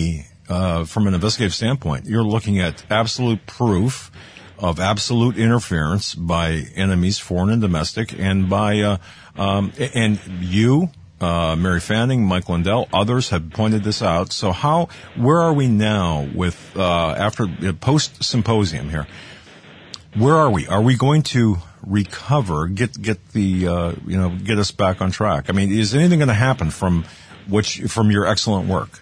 uh, from an investigative standpoint, you're looking at absolute proof of absolute interference by enemies, foreign and domestic, and by uh, um, and you, uh, Mary Fanning, Mike Lindell, others have pointed this out. So how, where are we now with uh, after uh, post symposium here? Where are we? Are we going to recover? Get get the uh, you know get us back on track? I mean, is anything going to happen from which from your excellent work?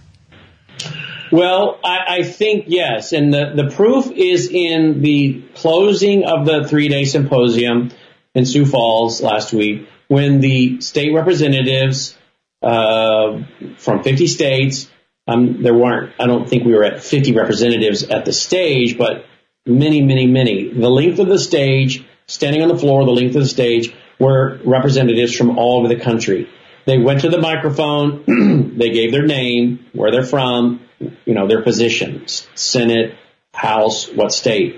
Well, I, I think yes, and the, the proof is in the closing of the three-day symposium in Sioux Falls last week, when the state representatives uh, from fifty states, um, there weren't, I don't think we were at fifty representatives at the stage, but many, many, many. The length of the stage, standing on the floor, the length of the stage, were representatives from all over the country. They went to the microphone, they gave their name, where they're from, you know, their position, Senate, House, what state.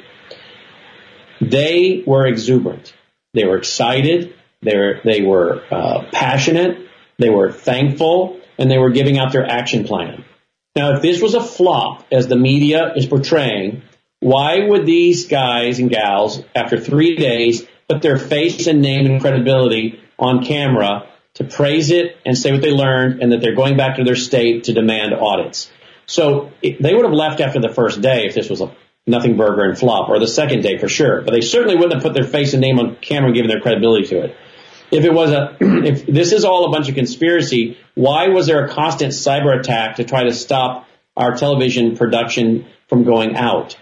They were exuberant. They were excited. They were, they were uh, passionate. They were thankful, and they were giving out their action plan. Now, if this was a flop, as the media is portraying, why would these guys and gals, after three days, put their face and name and credibility on camera to praise it and say what they learned and that they're going back to their state to demand audits? So it, they would have left after the first day if this was a nothing burger and flop, or the second day for sure. But they certainly wouldn't have put their face and name on camera and given their credibility to it. If it was a, if this is all a bunch of conspiracy, why was there a constant cyber attack to try to stop our television production from going out?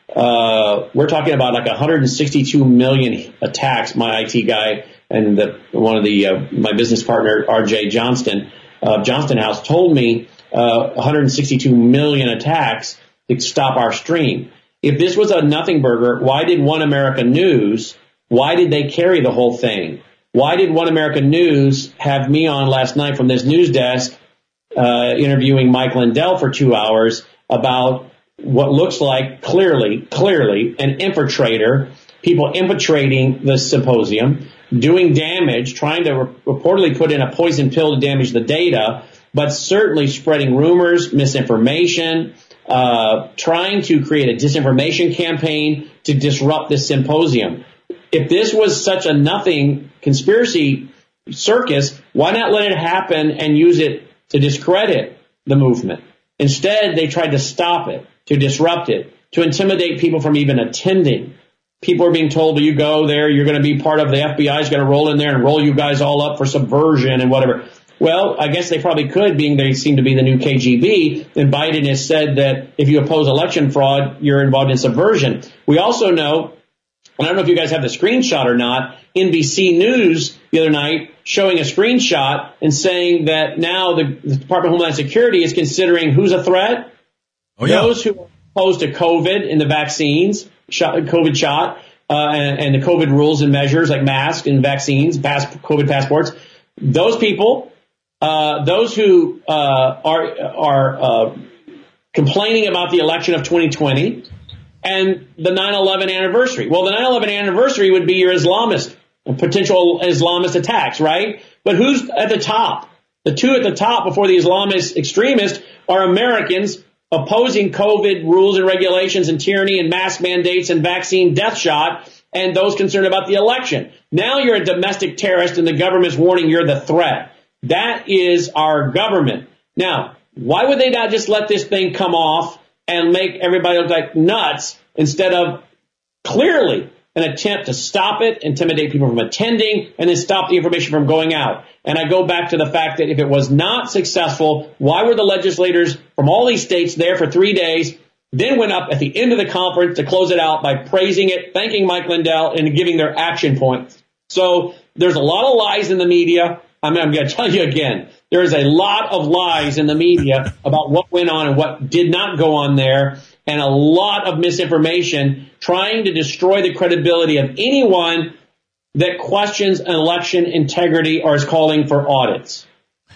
Uh, we're talking about like one hundred sixty-two million attacks. My I T guy and the, one of the, uh, my business partner, R J Johnston, uh, Johnston House told me, uh, one hundred sixty-two million attacks to stop our stream. If this was a nothing burger, why did One America News, why did they carry the whole thing? Why did One America News have me on last night from this news desk, uh, interviewing Mike Lindell for two hours about what looks like clearly, clearly an infiltrator, people infiltrating the symposium, doing damage, trying to re- reportedly put in a poison pill to damage the data, but certainly spreading rumors, misinformation, uh, trying to create a disinformation campaign to disrupt this symposium. If this was such a nothing conspiracy circus, why not let it happen and use it to discredit the movement? Instead, they tried to stop it, to disrupt it, to intimidate people from even attending. People are being told, well, you go there, you're going to be part of the F B I is going to roll in there and roll you guys all up for subversion and whatever. Well, I guess they probably could, being they seem to be the new K G B. And Biden has said that if you oppose election fraud, you're involved in subversion. We also know, and I don't know if you guys have the screenshot or not, N B C News the other night showing a screenshot and saying that now the, the Department of Homeland Security is considering who's a threat? Oh, yeah. Those who are opposed to COVID and the vaccines, shot, COVID shot, uh, and, and the COVID rules and measures like masks and vaccines, pass, COVID passports. Those people, uh, those who uh, are are uh, complaining about the election of twenty twenty and the nine eleven anniversary. Well, the nine eleven anniversary would be your Islamist, potential Islamist attacks, right? But who's at the top? The two at the top before the Islamist extremists are Americans opposing COVID rules and regulations and tyranny and mask mandates and vaccine death shot, and those concerned about the election. Now you're a domestic terrorist and the government's warning you're the threat. That is our government. Now, why would they not just let this thing come off and make everybody look like nuts instead of clearly an attempt to stop it, intimidate people from attending, and then stop the information from going out? And I go back to the fact that if it was not successful, why were the legislators from all these states there for three days, then went up at the end of the conference to close it out by praising it, thanking Mike Lindell, and giving their action points? So there's a lot of lies in the media. I mean, I'm going to tell you again, there is a lot of lies in the media about what went on and what did not go on there, and a lot of misinformation trying to destroy the credibility of anyone that questions an election integrity or is calling for audits.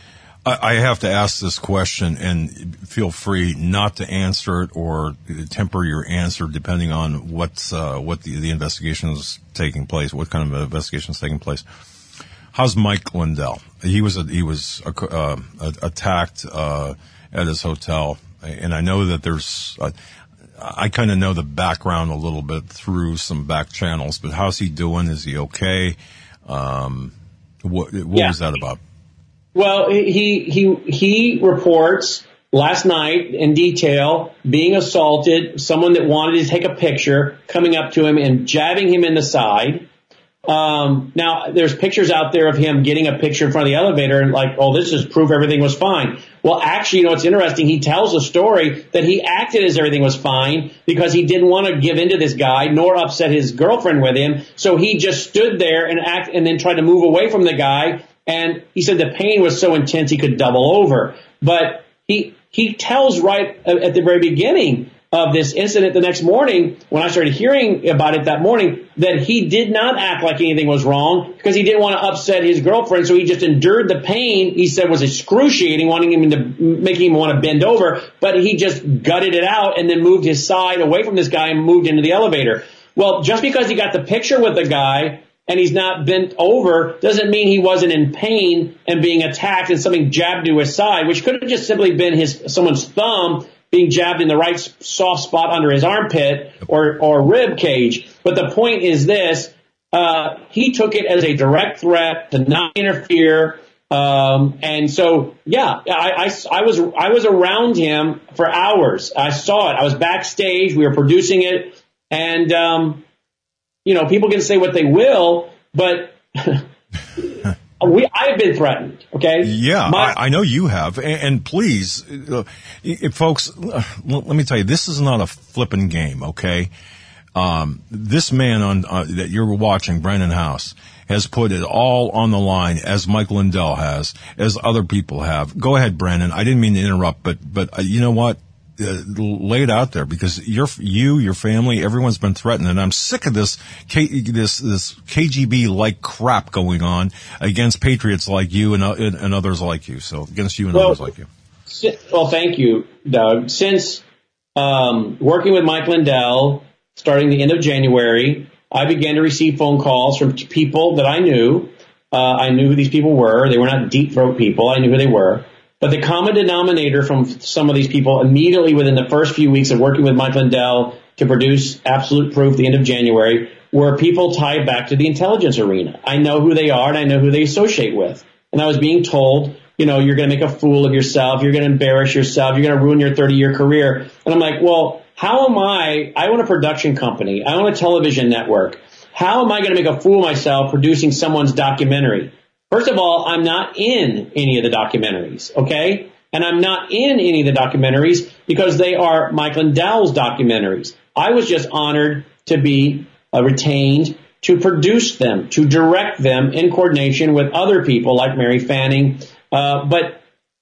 I have to ask this question, and feel free not to answer it or temper your answer depending on what's uh, what the, the investigation is taking place, what kind of investigation is taking place. How's Mike Lindell? He was a, he was a, uh, attacked uh, at his hotel and I know that there's, uh, I kind of know the background a little bit through some back channels, but how's he doing? Is he okay? Um, what what yeah. was that about? Well, he he he reports last night in detail being assaulted, someone that wanted to take a picture coming up to him and jabbing him in the side. Um, now, there's pictures out there of him getting a picture in front of the elevator and like, oh, this is proof everything was fine. Well, actually, you know what's interesting? He tells a story that he acted as everything was fine because he didn't want to give in to this guy nor upset his girlfriend with him. So he just stood there and act and then tried to move away from the guy. And he said the pain was so intense he could double over. But he he tells right at the very beginning of this incident the next morning, when I started hearing about it that morning, that he did not act like anything was wrong because he didn't want to upset his girlfriend. So he just endured the pain. He said was excruciating, wanting him to, making him want to bend over. But he just gutted it out and then moved his side away from this guy and moved into the elevator. Well, just because he got the picture with the guy and he's not bent over doesn't mean he wasn't in pain and being attacked and something jabbed to his side, which could have just simply been his someone's thumb being jabbed in the right soft spot under his armpit or, or rib cage. But the point is this, uh, he took it as a direct threat to not interfere. Um, and so, yeah, I, I, I was, I was around him for hours. I saw it. I was backstage. We were producing it. And, um, you know, people can say what they will, but we, I've been threatened. Okay. Yeah, My, I, I know you have. And, and please, uh, if folks, uh, let me tell you, this is not a flipping game. Okay. Um, this man on, uh, that you're watching, Brandon House, has put it all on the line, as Mike Lindell has, as other people have. Go ahead, Brandon. I didn't mean to interrupt, but, but uh, you know what? Uh, lay it out there because you're, you, your family, everyone's been threatened, and I'm sick of this, K, this, this K G B-like crap going on against patriots like you and, uh, and, and others like you. So against you and well, others like you. Well, thank you, Doug. Since um, working with Mike Lindell, starting the end of January, I began to receive phone calls from people that I knew. Uh, I knew who these people were. They were not deep throat people. I knew who they were. But the common denominator from some of these people immediately within the first few weeks of working with Mike Lindell to produce Absolute Proof the end of January were people tied back to the intelligence arena. I know who they are and I know who they associate with. And I was being told, you know, you're going to make a fool of yourself. You're going to embarrass yourself. You're going to ruin your thirty-year career. And I'm like, well, how am I? I own a production company. I own a television network. How am I going to make a fool of myself producing someone's documentary? First of all, I'm not in any of the documentaries, okay? And I'm not in any of the documentaries because they are Mike Lindell's documentaries. I was just honored to be uh, retained to produce them, to direct them in coordination with other people like Mary Fanning. Uh, but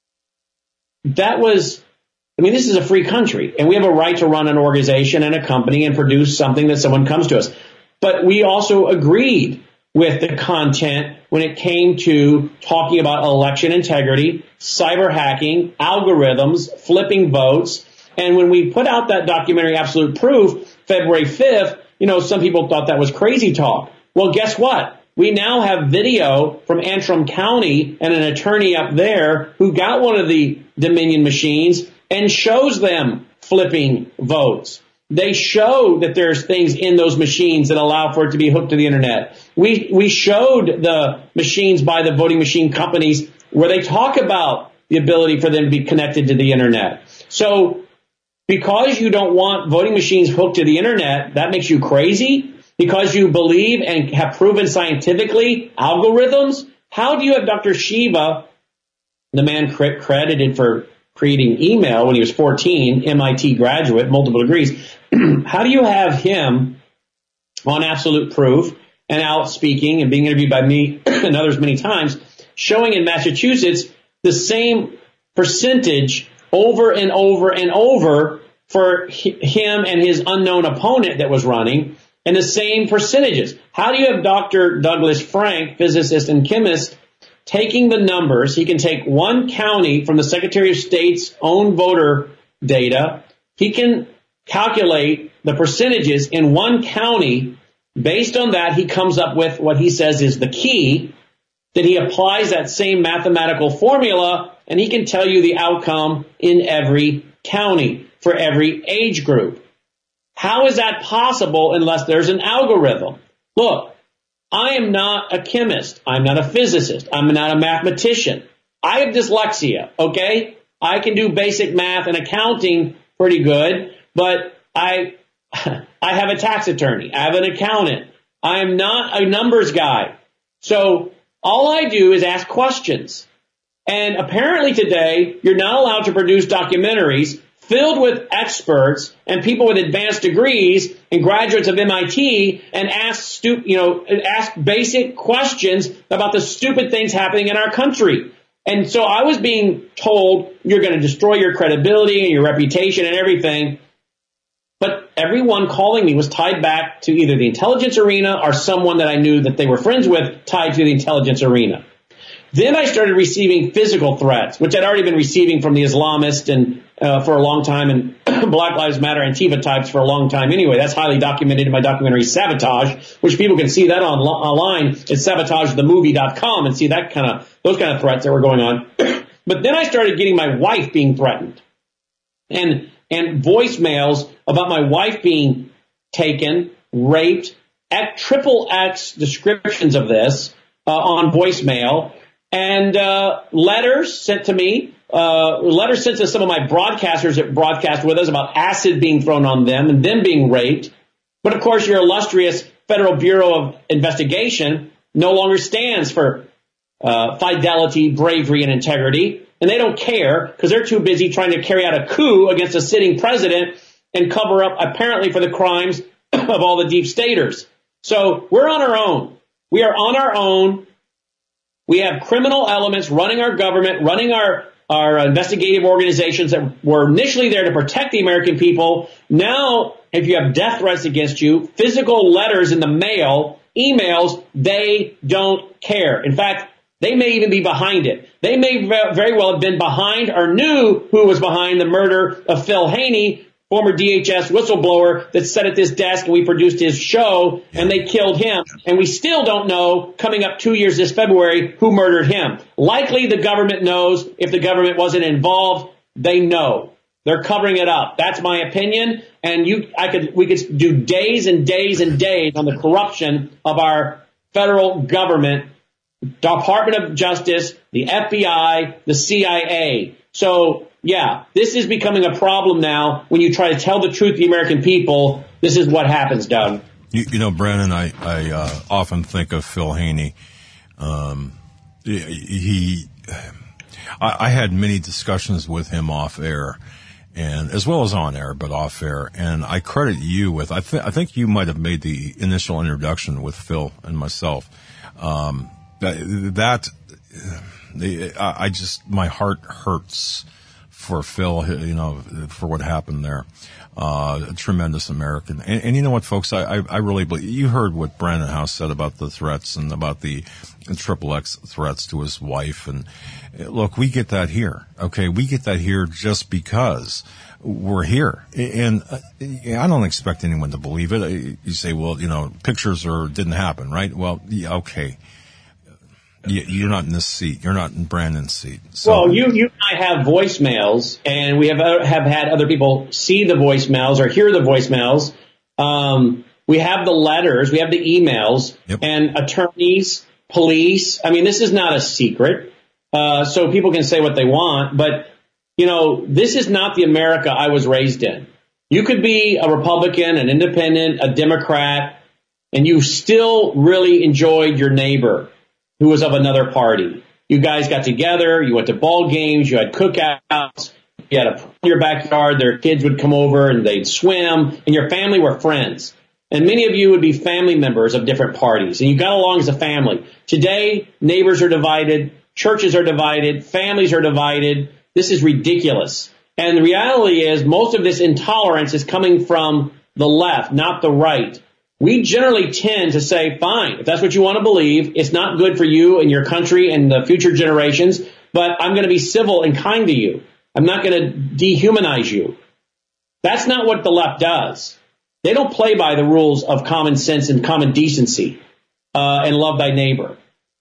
that was, I mean, this is a free country, and we have a right to run an organization and a company and produce something that someone comes to us. But we also agreed with the content when it came to talking about election integrity, cyber hacking, algorithms, flipping votes. And when we put out that documentary, Absolute Proof, February fifth, you know, some people thought that was crazy talk. Well, guess what? We now have video from Antrim County and an attorney up there who got one of the Dominion machines and shows them flipping votes. They show that there's things in those machines that allow for it to be hooked to the internet. We we showed the machines by the voting machine companies where they talk about the ability for them to be connected to the internet. So because you don't want voting machines hooked to the internet, that makes you crazy? Because you believe and have proven scientifically algorithms? How do you have Doctor Shiva, the man cre- credited for creating email when he was fourteen, M I T graduate, multiple degrees. How do you have him on Absolute Proof and out speaking and being interviewed by me and others many times, showing in Massachusetts the same percentage over and over and over for him and his unknown opponent that was running, and the same percentages? How do you have Doctor Douglas Frank, physicist and chemist, taking the numbers? He can take one county from the Secretary of State's own voter data. He can calculate the percentages in one county. Based on that, he comes up with what he says is the key. Then he applies that same mathematical formula, and he can tell you the outcome in every county for every age group. How is that possible unless there's an algorithm? Look, I am not a chemist. I'm not a physicist. I'm not a mathematician. I have dyslexia, okay? I can do basic math and accounting pretty good, but I I have a tax attorney. I have an accountant. I am not a numbers guy. So all I do is ask questions. And apparently today, you're not allowed to produce documentaries filled with experts and people with advanced degrees and graduates of M I T and ask stu- you know, ask basic questions about the stupid things happening in our country. And so I was being told you're going to destroy your credibility and your reputation and everything. But everyone calling me was tied back to either the intelligence arena or someone that I knew that they were friends with tied to the intelligence arena. Then I started receiving physical threats, which I'd already been receiving from the Islamists and uh, for a long time, and Black Lives Matter Antifa types for a long time anyway. That's highly documented in my documentary Sabotage, which people can see that on, online at sabotage the movie dot com and see that kind of those kind of threats that were going on. But then I started getting my wife being threatened, and and voicemails about my wife being taken, raped, at triple X descriptions of this uh, on voicemail. And uh, letters sent to me, uh, letters sent to some of my broadcasters that broadcast with us about acid being thrown on them and them being raped. But of course, your illustrious Federal Bureau of Investigation no longer stands for uh, fidelity, bravery, and integrity. And they don't care because they're too busy trying to carry out a coup against a sitting president and cover up apparently for the crimes of all the deep staters. So we're on our own. We are on our own. We have criminal elements running our government, running our, our investigative organizations that were initially there to protect the American people. Now, if you have death threats against you, physical letters in the mail, emails, they don't care. In fact, they may even be behind it. They may very well have been behind or knew who was behind the murder of Phil Haney, former D H S whistleblower that sat at this desk and we produced his show and they killed him. And we still don't know, coming up two years this February, who murdered him. Likely the government knows. If the government wasn't involved, they know. They're covering it up. That's my opinion. And you, I could, we could do days and days and days on the corruption of our federal government, Department of Justice, the F B I, the C I A. So, yeah, this is becoming a problem now. When you try to tell the truth to the American people, this is what happens, Doug. You, you know, Brandon, I, I uh, often think of Phil Haney. Um, he, I, I had many discussions with him off air, and as well as on air, but off air. And I credit you with, I, th- I think you might have made the initial introduction with Phil and myself. Um, that, that I just, my heart hurts for Phil, you know, for what happened there. Uh, a tremendous American. And, and you know what, folks, I, I, I really believe, you heard what Brandon House said about the threats and about the triple X threats to his wife. And look, we get that here. Okay. We get that here just because we're here. And I don't expect anyone to believe it. You say, well, you know, pictures or didn't happen, right? Well, yeah, okay. You're not in this seat. You're not in Brandon's seat. So. Well, you, you and I have voicemails, and we have have had other people see the voicemails or hear the voicemails. Um, we have the letters, we have the emails, yep. And attorneys, police. I mean, this is not a secret, uh, so people can say what they want. But you know, this is not the America I was raised in. You could be a Republican, an independent, a Democrat, and you still really enjoyed your neighbor who was of another party. You guys got together, you went to ball games, you had cookouts, you had a pool in your backyard, their kids would come over and they'd swim, and your family were friends. And many of you would be family members of different parties, and you got along as a family. Today, neighbors are divided, churches are divided, families are divided. This is ridiculous. And the reality is most of this intolerance is coming from the left, not the right. We generally tend to say, fine, if that's what you want to believe, it's not good for you and your country and the future generations, but I'm going to be civil and kind to you. I'm not going to dehumanize you. That's not what the left does. They don't play by the rules of common sense and common decency uh, and love thy neighbor.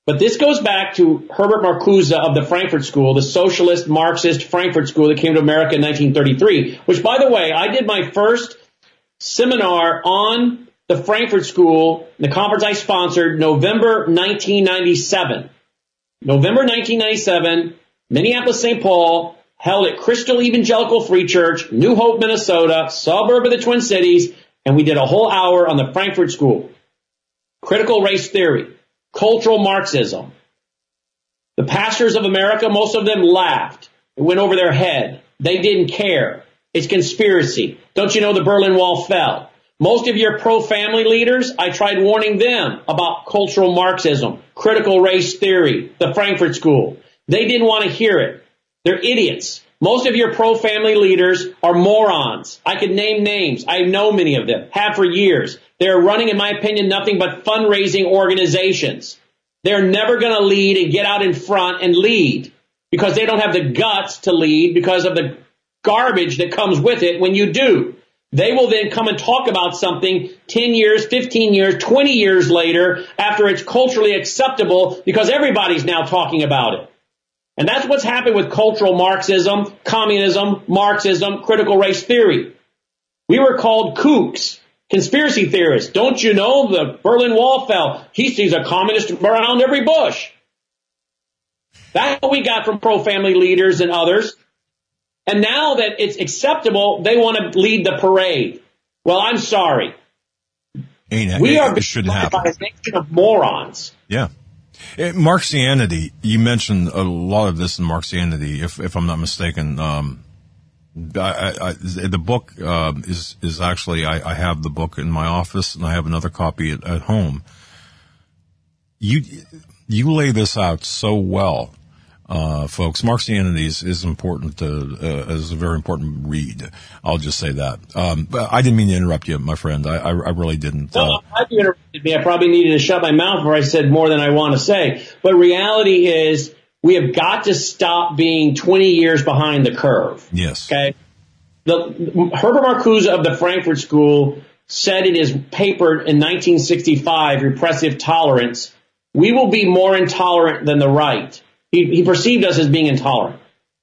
But this goes back to Herbert Marcuse of the Frankfurt School, the socialist Marxist Frankfurt School that came to America in nineteen thirty-three, which, by the way, I did my first seminar on the Frankfurt School, the conference I sponsored, November nineteen ninety-seven. November nineteen ninety-seven, Minneapolis, Saint Paul, held at Crystal Evangelical Free Church, New Hope, Minnesota, suburb of the Twin Cities, and we did a whole hour on the Frankfurt School. Critical race theory, cultural Marxism. The pastors of America, most of them laughed. It went over their head. They didn't care. It's conspiracy. Don't you know the Berlin Wall fell? Most of your pro-family leaders, I tried warning them about cultural Marxism, critical race theory, the Frankfurt School. They didn't want to hear it. They're idiots. Most of your pro-family leaders are morons. I could name names. I know many of them, have for years. They're running, in my opinion, nothing but fundraising organizations. They're never going to lead and get out in front and lead because they don't have the guts to lead because of the garbage that comes with it when you do. They will then come and talk about something ten years, fifteen years, twenty years later after it's culturally acceptable because everybody's now talking about it. And that's what's happened with cultural Marxism, communism, Marxism, critical race theory. We were called kooks, conspiracy theorists. Don't you know the Berlin Wall fell? He sees a communist around every bush. That's what we got from pro-family leaders and others. And now that it's acceptable, they want to lead the parade. Well, I'm sorry. Ain't, we it, are it shouldn't happen. By a nation of morons. Yeah. It, Marxianity, you mentioned a lot of this in Marxianity, if, if I'm not mistaken. Um, I, I, the book uh, is is actually, I, I have the book in my office, and I have another copy at, at home. You you lay this out so well. Uh, folks, Marxianity is, is important to, uh, is a very important read. I'll just say that. Um, but I didn't mean to interrupt you, my friend. I, I, I really didn't. No, uh, I you interrupted me. I probably needed to shut my mouth before I said more than I want to say. But reality is we have got to stop being twenty years behind the curve. Yes. Okay. The, Herbert Marcuse of the Frankfurt School said in his paper in nineteen sixty-five, Repressive Tolerance, we will be more intolerant than the right. He, he perceived us as being intolerant.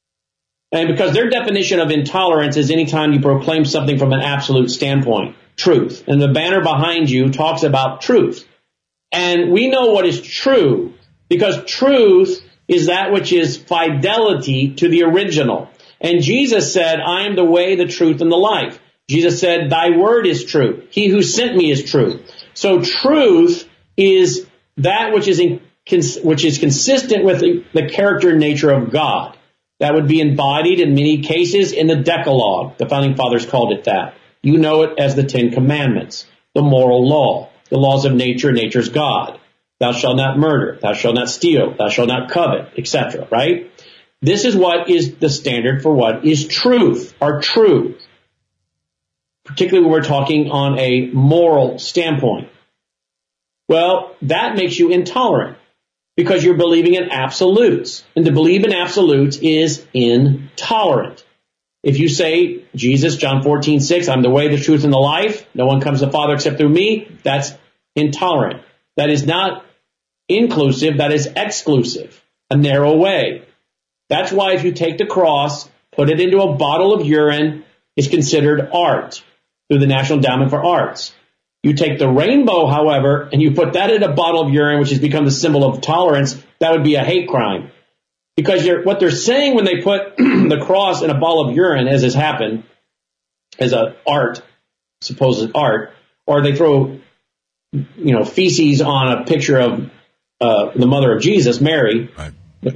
And because their definition of intolerance is anytime you proclaim something from an absolute standpoint, truth. And the banner behind you talks about truth. And we know what is true because truth is that which is fidelity to the original. And Jesus said, I am the way, the truth, and the life. Jesus said, thy word is true. He who sent me is true. So truth is that which is in which is consistent with the, the character and nature of God. That would be embodied in many cases in the Decalogue. The Founding Fathers called it that. You know it as the Ten Commandments, the moral law, the laws of nature, nature's God. Thou shalt not murder, thou shalt not steal, thou shalt not covet, et cetera, right? This is what is the standard for what is truth, or true. Particularly when we're talking on a moral standpoint. Well, that makes you intolerant. Because you're believing in absolutes. And to believe in absolutes is intolerant. If you say, Jesus, John fourteen six, I'm the way, the truth, and the life, no one comes to the Father except through me, that's intolerant. That is not inclusive, that is exclusive. A narrow way. That's why if you take the cross, put it into a bottle of urine, it's considered art through the National Endowment for Arts. You take the rainbow, however, and you put that in a bottle of urine, which has become the symbol of tolerance, that would be a hate crime. Because you're, what they're saying when they put the cross in a bottle of urine, as has happened, as a art, supposed art, or they throw, you know, feces on a picture of uh, the mother of Jesus, Mary. Right.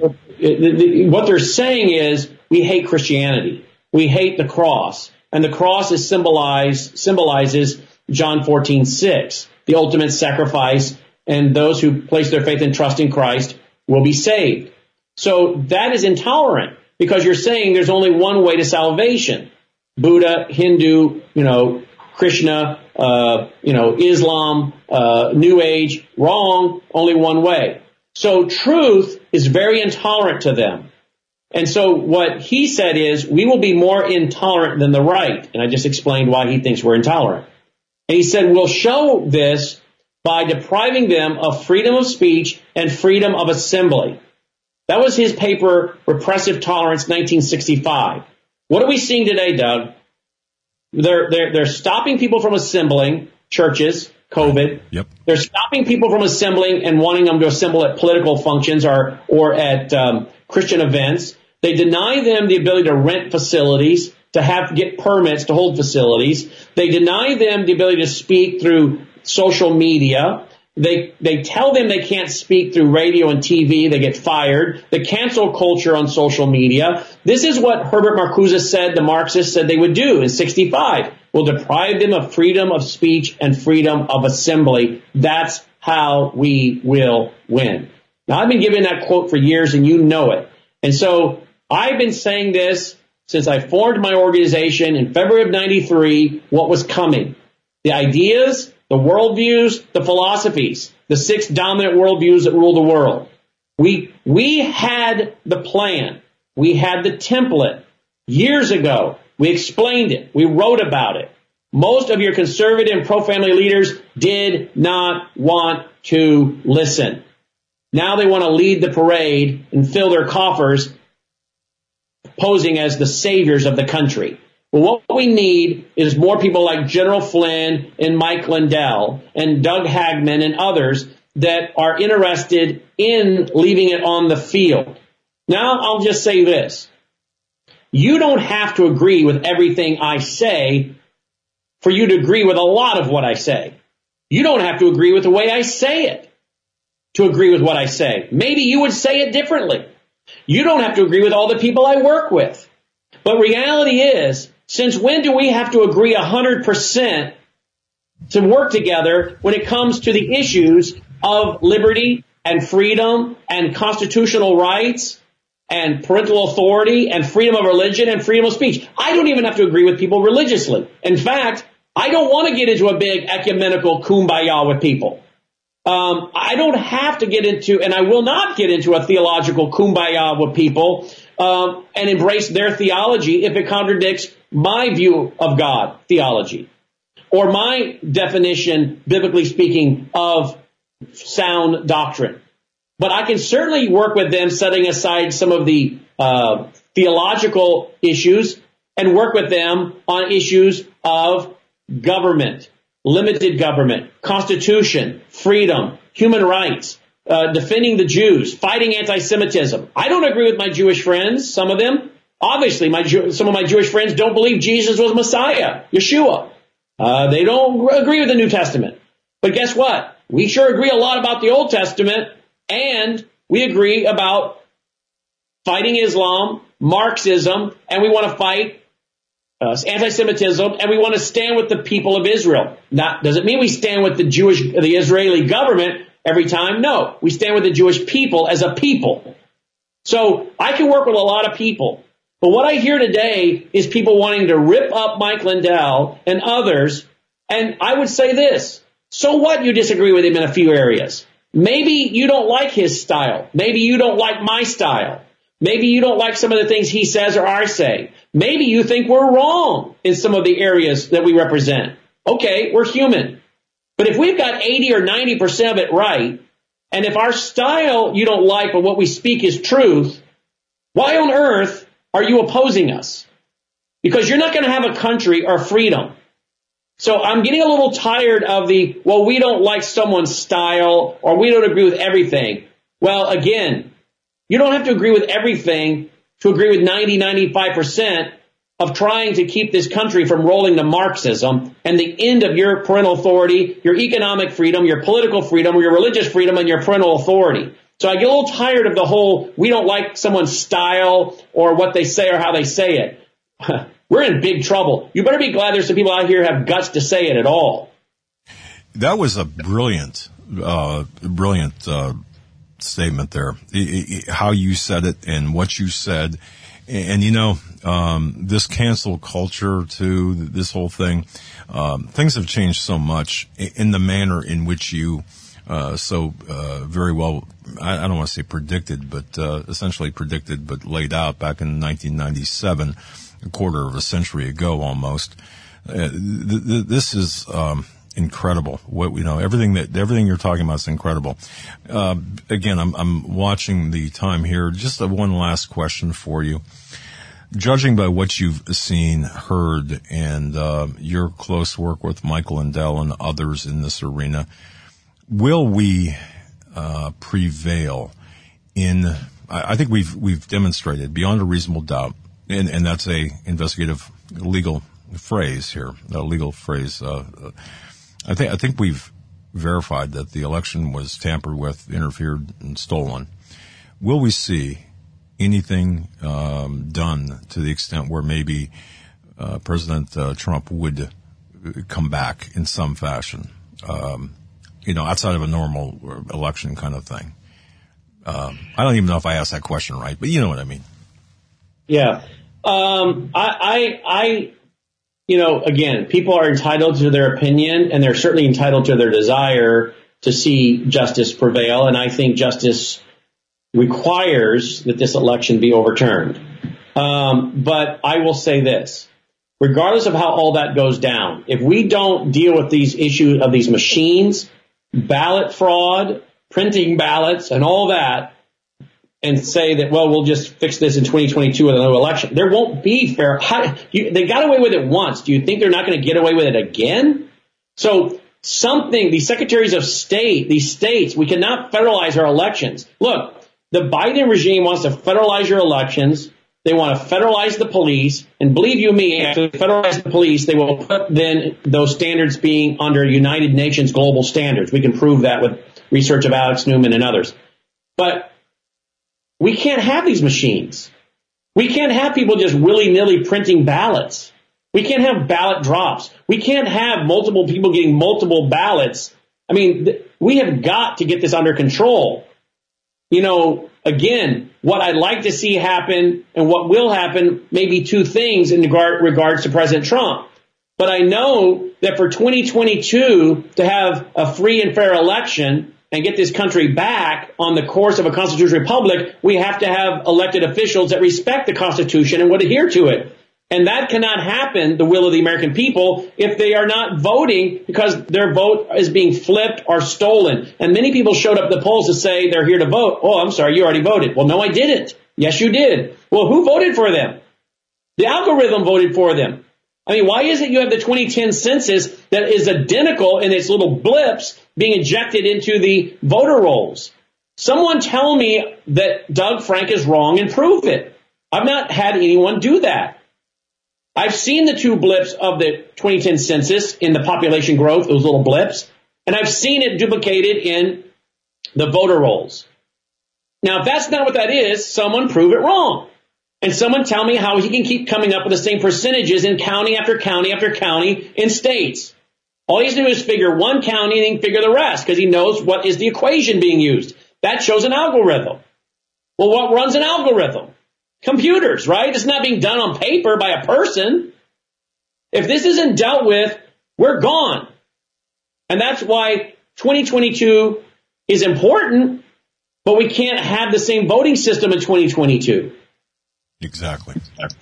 What they're saying is we hate Christianity. We hate the cross. And the cross is symbolized, symbolizes John fourteen six, the ultimate sacrifice, and those who place their faith and trust in Christ will be saved. So that is intolerant because you're saying there's only one way to salvation. Buddha, Hindu, you know, Krishna, uh, you know, Islam, uh, New Age, wrong, only one way. So truth is very intolerant to them. And so what he said is we will be more intolerant than the right. And I just explained why he thinks we're intolerant. And he said, we'll show this by depriving them of freedom of speech and freedom of assembly. That was his paper, Repressive Tolerance, nineteen sixty-five. What are we seeing today, Doug? They're, they're, they're stopping people from assembling, churches, COVID. Yep. They're stopping people from assembling and wanting them to assemble at political functions or, or at um, Christian events. They deny them the ability to rent facilities, to have get permits to hold facilities. They deny them the ability to speak through social media. They they tell them they can't speak through radio and T V. They get fired. The cancel culture on social media. This is what Herbert Marcuse said the Marxists said they would do in sixty-five. We'll deprive them of freedom of speech and freedom of assembly. That's how we will win. Now, I've been giving that quote for years, and you know it. And so I've been saying this since I formed my organization in February of ninety-three, what was coming. The ideas, the worldviews, the philosophies, the six dominant worldviews that rule the world. We, we had the plan. We had the template years ago. We explained it. We wrote about it. Most of your conservative and pro-family leaders did not want to listen. Now they want to lead the parade and fill their coffers, posing as the saviors of the country. Well, what we need is more people like General Flynn and Mike Lindell and Doug Hagman and others that are interested in leaving it on the field. Now, I'll just say this. You don't have to agree with everything I say for you to agree with a lot of what I say. You don't have to agree with the way I say it to agree with what I say. Maybe you would say it differently. You don't have to agree with all the people I work with. But reality is, since when do we have to agree one hundred percent to work together when it comes to the issues of liberty and freedom and constitutional rights and parental authority and freedom of religion and freedom of speech? I don't even have to agree with people religiously. In fact, I don't want to get into a big ecumenical kumbaya with people. Um, I don't have to get into, and I will not get into a theological kumbaya with people um, and embrace their theology if it contradicts my view of God theology or my definition, biblically speaking, of sound doctrine. But I can certainly work with them setting aside some of the uh, theological issues and work with them on issues of government, limited government, constitution, freedom, human rights, uh, defending the Jews, fighting anti-Semitism. I don't agree with my Jewish friends, some of them. Obviously, my Jew- some of my Jewish friends don't believe Jesus was Messiah, Yeshua. Uh, they don't agree with the New Testament. But guess what? We sure agree a lot about the Old Testament, and we agree about fighting Islam, Marxism, and we want to fight uh, anti-Semitism, and we want to stand with the people of Israel. Now, does it mean we stand with the Jewish, the Israeli government every time? No, we stand with the Jewish people as a people. So I can work with a lot of people. But what I hear today is people wanting to rip up Mike Lindell and others. And I would say this. So what you disagree with him in a few areas? Maybe you don't like his style. Maybe you don't like my style. Maybe you don't like some of the things he says or I say. Maybe you think we're wrong in some of the areas that we represent. Okay, we're human. But if we've got eighty or ninety percent of it right, and if our style you don't like but what we speak is truth, why on earth are you opposing us? Because you're not going to have a country or freedom. So I'm getting a little tired of the, well, we don't like someone's style or we don't agree with everything. Well, again, you don't have to agree with everything to agree with ninety, ninety-five percent of trying to keep this country from rolling to Marxism and the end of your parental authority, your economic freedom, your political freedom, your religious freedom, and your parental authority. So I get a little tired of the whole, we don't like someone's style or what they say or how they say it. We're in big trouble. You better be glad there's some people out here who have guts to say it at all. That was a brilliant, uh, brilliant, uh, statement there. It, it, how you said it and what you said. And, and you know, um, this cancel culture too, this whole thing, um, things have changed so much in the manner in which you, uh, so, uh, very well, I, I don't want to say predicted, but, uh, essentially predicted, but laid out back in nineteen ninety-seven. A quarter of a century ago almost. Uh, th- th- this is, um, incredible. What, you know, everything that, everything you're talking about is incredible. Uh, again, I'm, I'm watching the time here. Just a, one last question for you. Judging by what you've seen, heard, and, uh, your close work with Michael Lindell and others in this arena, will we, uh, prevail in, I, I think we've, we've demonstrated beyond a reasonable doubt, and, and that's a investigative legal phrase here, a legal phrase, uh, I think I think we've verified that the election was tampered with, interfered, and stolen. Will we see anything um, done to the extent where maybe uh, President uh, Trump would come back in some fashion, um, you know, outside of a normal election kind of thing? Um, I don't even know if I asked that question right, but you know what I mean. Yeah, um, I, I, I. You know, again, people are entitled to their opinion, and they're certainly entitled to their desire to see justice prevail. And I think justice requires that this election be overturned. Um, but I will say this, regardless of how all that goes down, if we don't deal with these issues of these machines, ballot fraud, printing ballots, and all that, and say that, well, we'll just fix this in twenty twenty-two with another election, there won't be fair. How, you, they got away with it once. Do you think they're not going to get away with it again? So something, these secretaries of state, these states, we cannot federalize our elections. Look, the Biden regime wants to federalize your elections. They want to federalize the police. And believe you me, after they federalize the police, they will put then those standards being under United Nations global standards. We can prove that with research of Alex Newman and others. But we can't have these machines. We can't have people just willy-nilly printing ballots. We can't have ballot drops. We can't have multiple people getting multiple ballots. I mean, th- we have got to get this under control. You know, again, what I'd like to see happen and what will happen may be two things in regard, regards to President Trump. But I know that for twenty twenty-two to have a free and fair election and get this country back on the course of a constitutional republic, we have to have elected officials that respect the Constitution and would adhere to it. And that cannot happen, the will of the American people, if they are not voting because their vote is being flipped or stolen. And many people showed up at the polls to say they're here to vote. Oh, I'm sorry, you already voted. Well, no, I didn't. Yes, you did. Well, who voted for them? The algorithm voted for them. I mean, why is it you have the twenty ten census that is identical in its little blips being injected into the voter rolls? Someone tell me that Doug Frank is wrong and prove it. I've not had anyone do that. I've seen the two blips of the twenty ten census in the population growth, those little blips, and I've seen it duplicated in the voter rolls. Now, if that's not what that is, someone prove it wrong. And someone tell me how he can keep coming up with the same percentages in county after county after county in states. All he has to do is figure one county and then figure the rest because he knows what is the equation being used. That shows an algorithm. Well, what runs an algorithm? Computers, right? It's not being done on paper by a person. If this isn't dealt with, we're gone. And that's why twenty twenty-two is important, but we can't have the same voting system in twenty twenty-two. Exactly.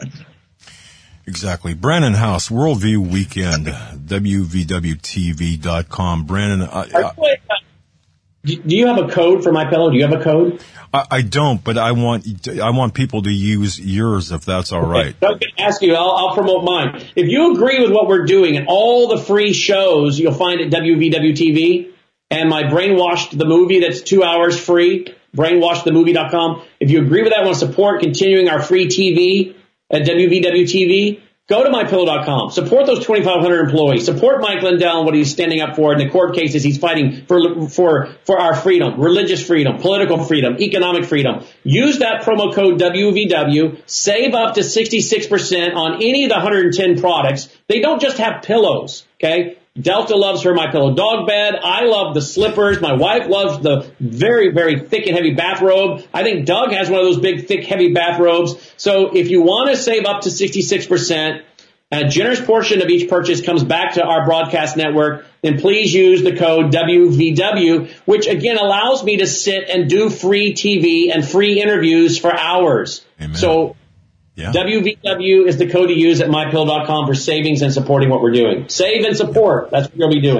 Exactly. Brandon House, Worldview Weekend, W V W T V dot com. Brandon, I, I, do you have a code for MyPillow? Do you have a code? I, I don't, but I want I want people to use yours if that's all right. Okay. I'm going to ask you. I'll, I'll promote mine. If you agree with what we're doing and all the free shows you'll find at W V W T V and my Brainwashed the Movie that's two hours free, brainwashed the movie dot com. If you agree with that, want to support continuing our free T V at W V W T V, go to my pillow dot com. Support those twenty-five hundred employees. Support Mike Lindell and what he's standing up for in the court cases he's fighting for, for, for our freedom, religious freedom, political freedom, economic freedom. Use that promo code W V W. Save up to sixty-six percent on any of the one hundred ten products. They don't just have pillows, okay? Delta loves her MyPillow dog bed. I love the slippers. My wife loves the very, very thick and heavy bathrobe. I think Doug has one of those big, thick, heavy bathrobes. So if you want to save up to sixty-six percent, and a generous portion of each purchase comes back to our broadcast network, then please use the code W V W, which again allows me to sit and do free T V and free interviews for hours. Amen. So yeah. W V W is the code to use at my pillow dot com for savings and supporting what we're doing. Save and support. That's what we'll be doing.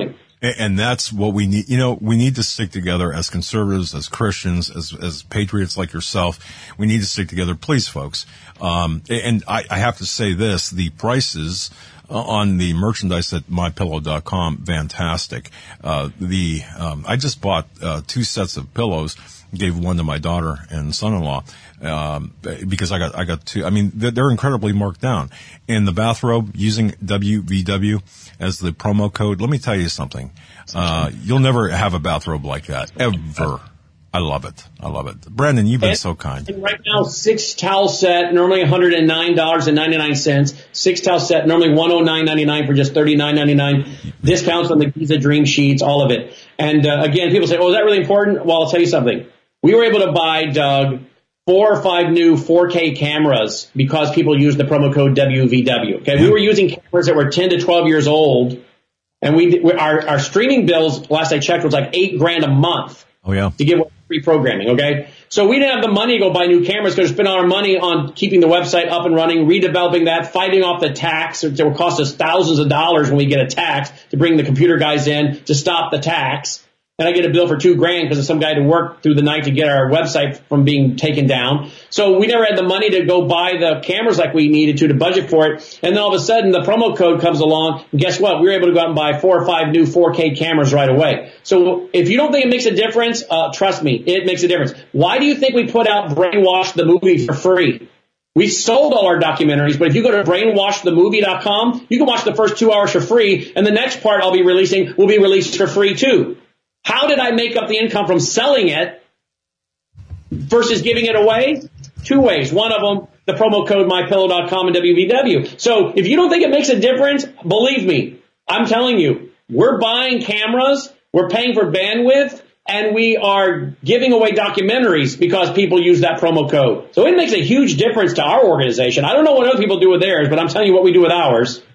And, and that's what we need. You know, we need to stick together as conservatives, as Christians, as as patriots like yourself. We need to stick together, please, folks. Um, and I, I have to say this: the prices on the merchandise at my pillow dot com, fantastic. Uh, the um, I just bought uh, two sets of pillows. Gave one to my daughter and son-in-law um, because I got I got two. I mean, they're, they're incredibly marked down. And the bathrobe, using W V W as the promo code. Let me tell you something. Uh, you'll never have a bathrobe like that ever. I love it. I love it. Brandon, you've been and, so kind. And right now, six towel set, normally one hundred nine dollars and ninety-nine cents. Six towel set, normally one hundred nine ninety-nine for just thirty-nine ninety-nine. Discounts on the Giza Dream Sheets, all of it. And uh, again, people say, oh, is that really important? Well, I'll tell you something. We were able to buy, Doug, four or five new four K cameras because people used the promo code W V W. Okay, we were using cameras that were ten to twelve years old, and we, we our, our streaming bills, last I checked, was like eight grand a month. Oh, yeah. To give away free programming, okay? So we didn't have the money to go buy new cameras because we spent our money on keeping the website up and running, redeveloping that, fighting off the tax. It will cost us thousands of dollars when we get a tax to bring the computer guys in to stop the tax. And I get a bill for two grand because of some guy to work through the night to get our website from being taken down. So we never had the money to go buy the cameras like we needed to to budget for it. And then all of a sudden the promo code comes along. And guess what? We were able to go out and buy four or five new four K cameras right away. So if you don't think it makes a difference, uh, trust me, it makes a difference. Why do you think we put out Brainwash the movie for free? We sold all our documentaries, but if you go to brainwash the movie dot com, you can watch the first two hours for free. And the next part I'll be releasing will be released for free too. How did I make up the income from selling it versus giving it away? Two ways. One of them, the promo code my pillow dot com and W V W. So if you don't think it makes a difference, believe me, I'm telling you, we're buying cameras, we're paying for bandwidth, and we are giving away documentaries because people use that promo code. So it makes a huge difference to our organization. I don't know what other people do with theirs, but I'm telling you what we do with ours.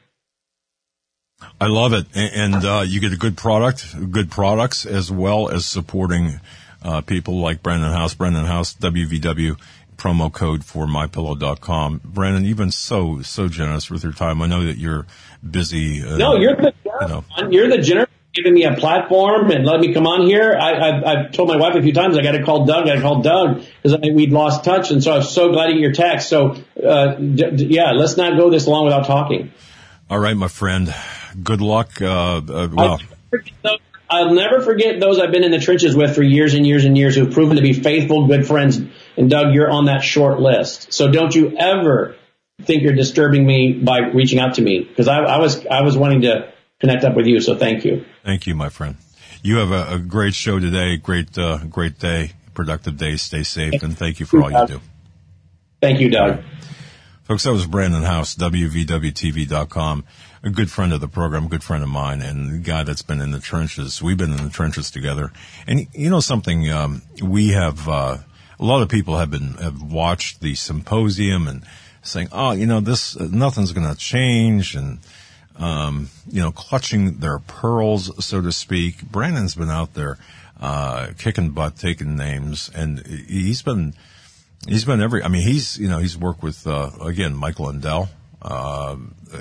I love it. And, uh, you get a good product, good products, as well as supporting, uh, people like Brandon House, Brandon House, W V W, promo code for my pillow dot com. Brandon, you've been so, so generous with your time. I know that you're busy. Uh, no, you're the, you know. you're the generous, giving me a platform and letting me come on here. I, I've, I've told my wife a few times, I got to call Doug, I got to call Doug because we'd lost touch. And so I'm so glad to get your text. So, uh, d- d- yeah, let's not go this long without talking. All right, my friend. Good luck. Uh, uh, well, I'll never forget those I've been in the trenches with for years and years and years who've proven to be faithful, good friends. And Doug, you're on that short list. So don't you ever think you're disturbing me by reaching out to me because I, I was I was wanting to connect up with you. So thank you. Thank you, my friend. You have a, a great show today. Great, uh, great day. Productive day. Stay safe, and thank you for all you do. Thank you, Doug. Folks, that was Brandon House, W V W T V dot com, a good friend of the program, a good friend of mine, and a guy that's been in the trenches. We've been in the trenches together. And you know something, um, we have, uh, a lot of people have been, have watched the symposium and saying, oh, you know, this, uh, nothing's going to change, and, um, you know, clutching their pearls, so to speak. Brandon's been out there, uh, kicking butt, taking names, and he's been, He's been every, I mean, he's, you know, he's worked with, uh, again, Mike Lindell. Uh,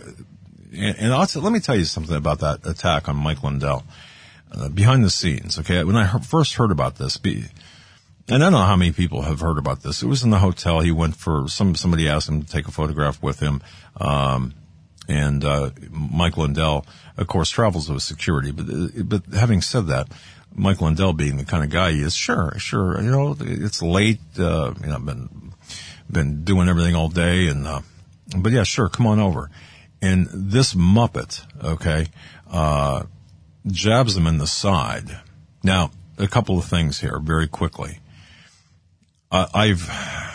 and, and also, let me tell you something about that attack on Mike Lindell. Uh, behind the scenes, okay? When I he- first heard about this, be, and I don't know how many people have heard about this. It was in the hotel. He went for, some, somebody asked him to take a photograph with him. Um, and, uh, Mike Lindell, of course, travels with security. But, but having said that, Mike Lindell being the kind of guy he is, sure, sure, you know, it's late, uh, you know, I've been, been doing everything all day and, uh, but yeah, sure, come on over. And this Muppet, okay, uh, jabs him in the side. Now, a couple of things here very quickly. Uh, I've,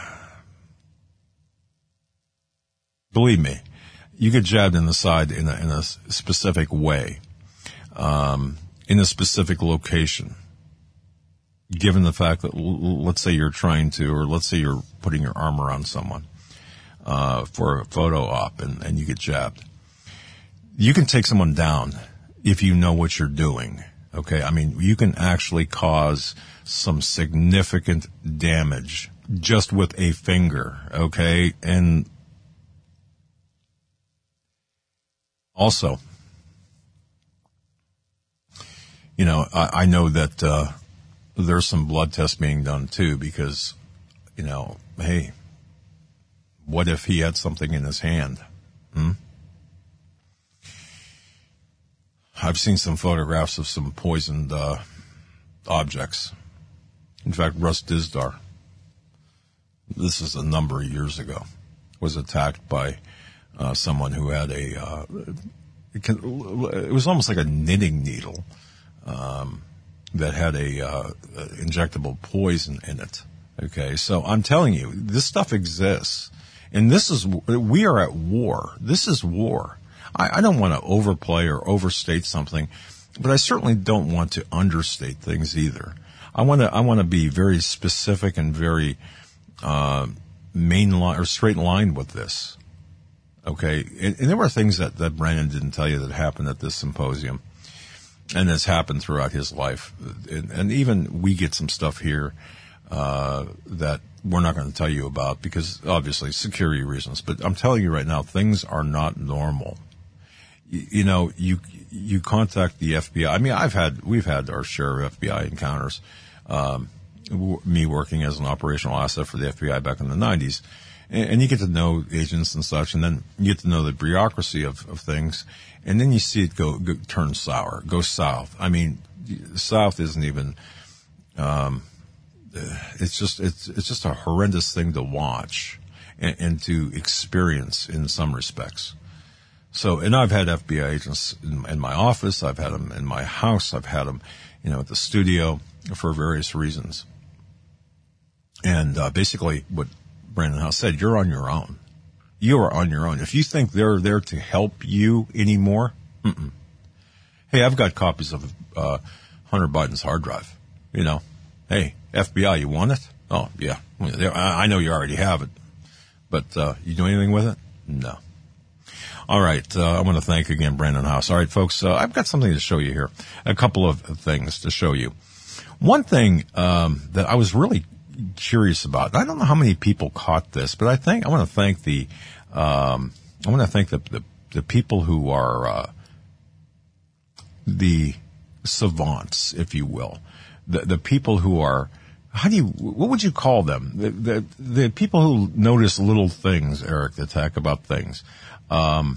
believe me, you get jabbed in the side in a, in a specific way. Um, in a specific location, given the fact that, l- let's say you're trying to, or let's say you're putting your arm around someone, uh, for a photo op and, and you get jabbed. You can take someone down if you know what you're doing. Okay. I mean, you can actually cause some significant damage just with a finger. Okay. And also, you know, I, I know that uh, there's some blood tests being done too, because, you know, hey, what if he had something in his hand? Hmm? I've seen some photographs of some poisoned uh, objects. In fact, Russ Dizdar, this is a number of years ago, was attacked by uh, someone who had a, uh, it, can, it was almost like a knitting needle um, that had a uh, injectable poison in it. Okay, so I'm telling you, this stuff exists. And this is, we are at war. This is war. I, I don't want to overplay or overstate something, but I certainly don't want to understate things either. I want to, I want to be very specific and very, uh, main line or straight line with this. Okay. And, and there were things that, that Brandon didn't tell you that happened at this symposium, and has happened throughout his life. And, and even we get some stuff here, uh, that we're not going to tell you about because obviously security reasons. But I'm telling you right now, things are not normal. You, you know, you, you contact the F B I. I mean, I've had, we've had our share of F B I encounters. Um, w- me working as an operational asset for the F B I back in the nineties. And, and you get to know agents and such, and then you get to know the bureaucracy of, of things. And then you see it go, go turn sour, go south. I mean, south isn't even, um, it's just, it's, it's just a horrendous thing to watch and, and to experience in some respects. So, and I've had F B I agents in, in my office. I've had them in my house. I've had them, you know, at the studio for various reasons. And, uh, basically what Brandon House said, you're on your own. You are on your own. If you think they're there to help you anymore, mm-mm. Hey, I've got copies of, uh, Hunter Biden's hard drive, you know. Hey, F B I, you want it? Oh, yeah. I know you already have it. But, uh, you do anything with it? No. All right. Uh, I want to thank again Brandon House. All right, folks, uh, I've got something to show you here. A couple of things to show you. One thing, um, that I was really curious about, I don't know how many people caught this, but I think, I want to thank the, um, I want to thank the, the, the people who are, uh, the savants, if you will. The, the people who are, how do you, what would you call them? The, the, the people who notice little things, Eric, the tech about things. Um,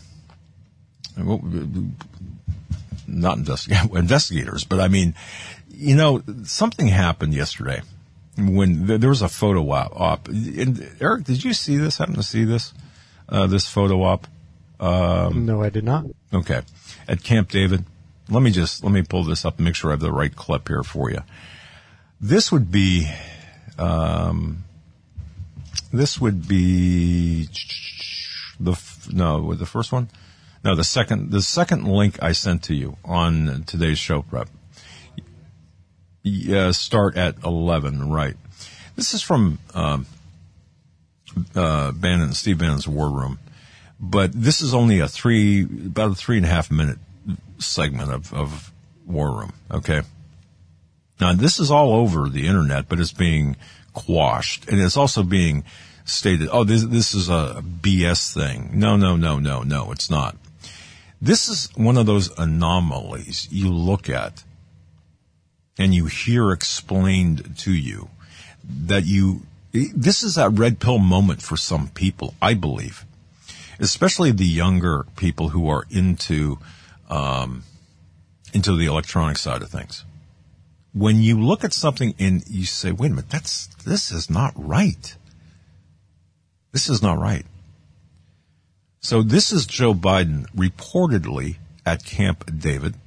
not investig- investigators, but I mean, you know, something happened yesterday when th- there was a photo op. op. And Eric, did you see this? Happen to see this? Uh, this photo op? Um, no, I did not. Okay. At Camp David. Let me just, let me pull this up and make sure I have the right clip here for you. This would be, um, this would be the, no, the first one? No, the second, the second link I sent to you on today's show prep. Yeah, start at eleven, right. This is from, um, uh, Bannon, Steve Bannon's War Room. But this is only a three, about a three and a half minute segment of, of War Room, okay? Now, this is all over the internet, but it's being quashed. And it's also being stated, oh, this, this is a B S thing. No, no, no, no, no, it's not. This is one of those anomalies you look at and you hear explained to you that you, this is that red pill moment for some people, I believe, especially the younger people who are into, um, into the electronic side of things. When you look at something and you say, wait a minute, that's, this is not right. This is not right. So this is Joe Biden reportedly at Camp David,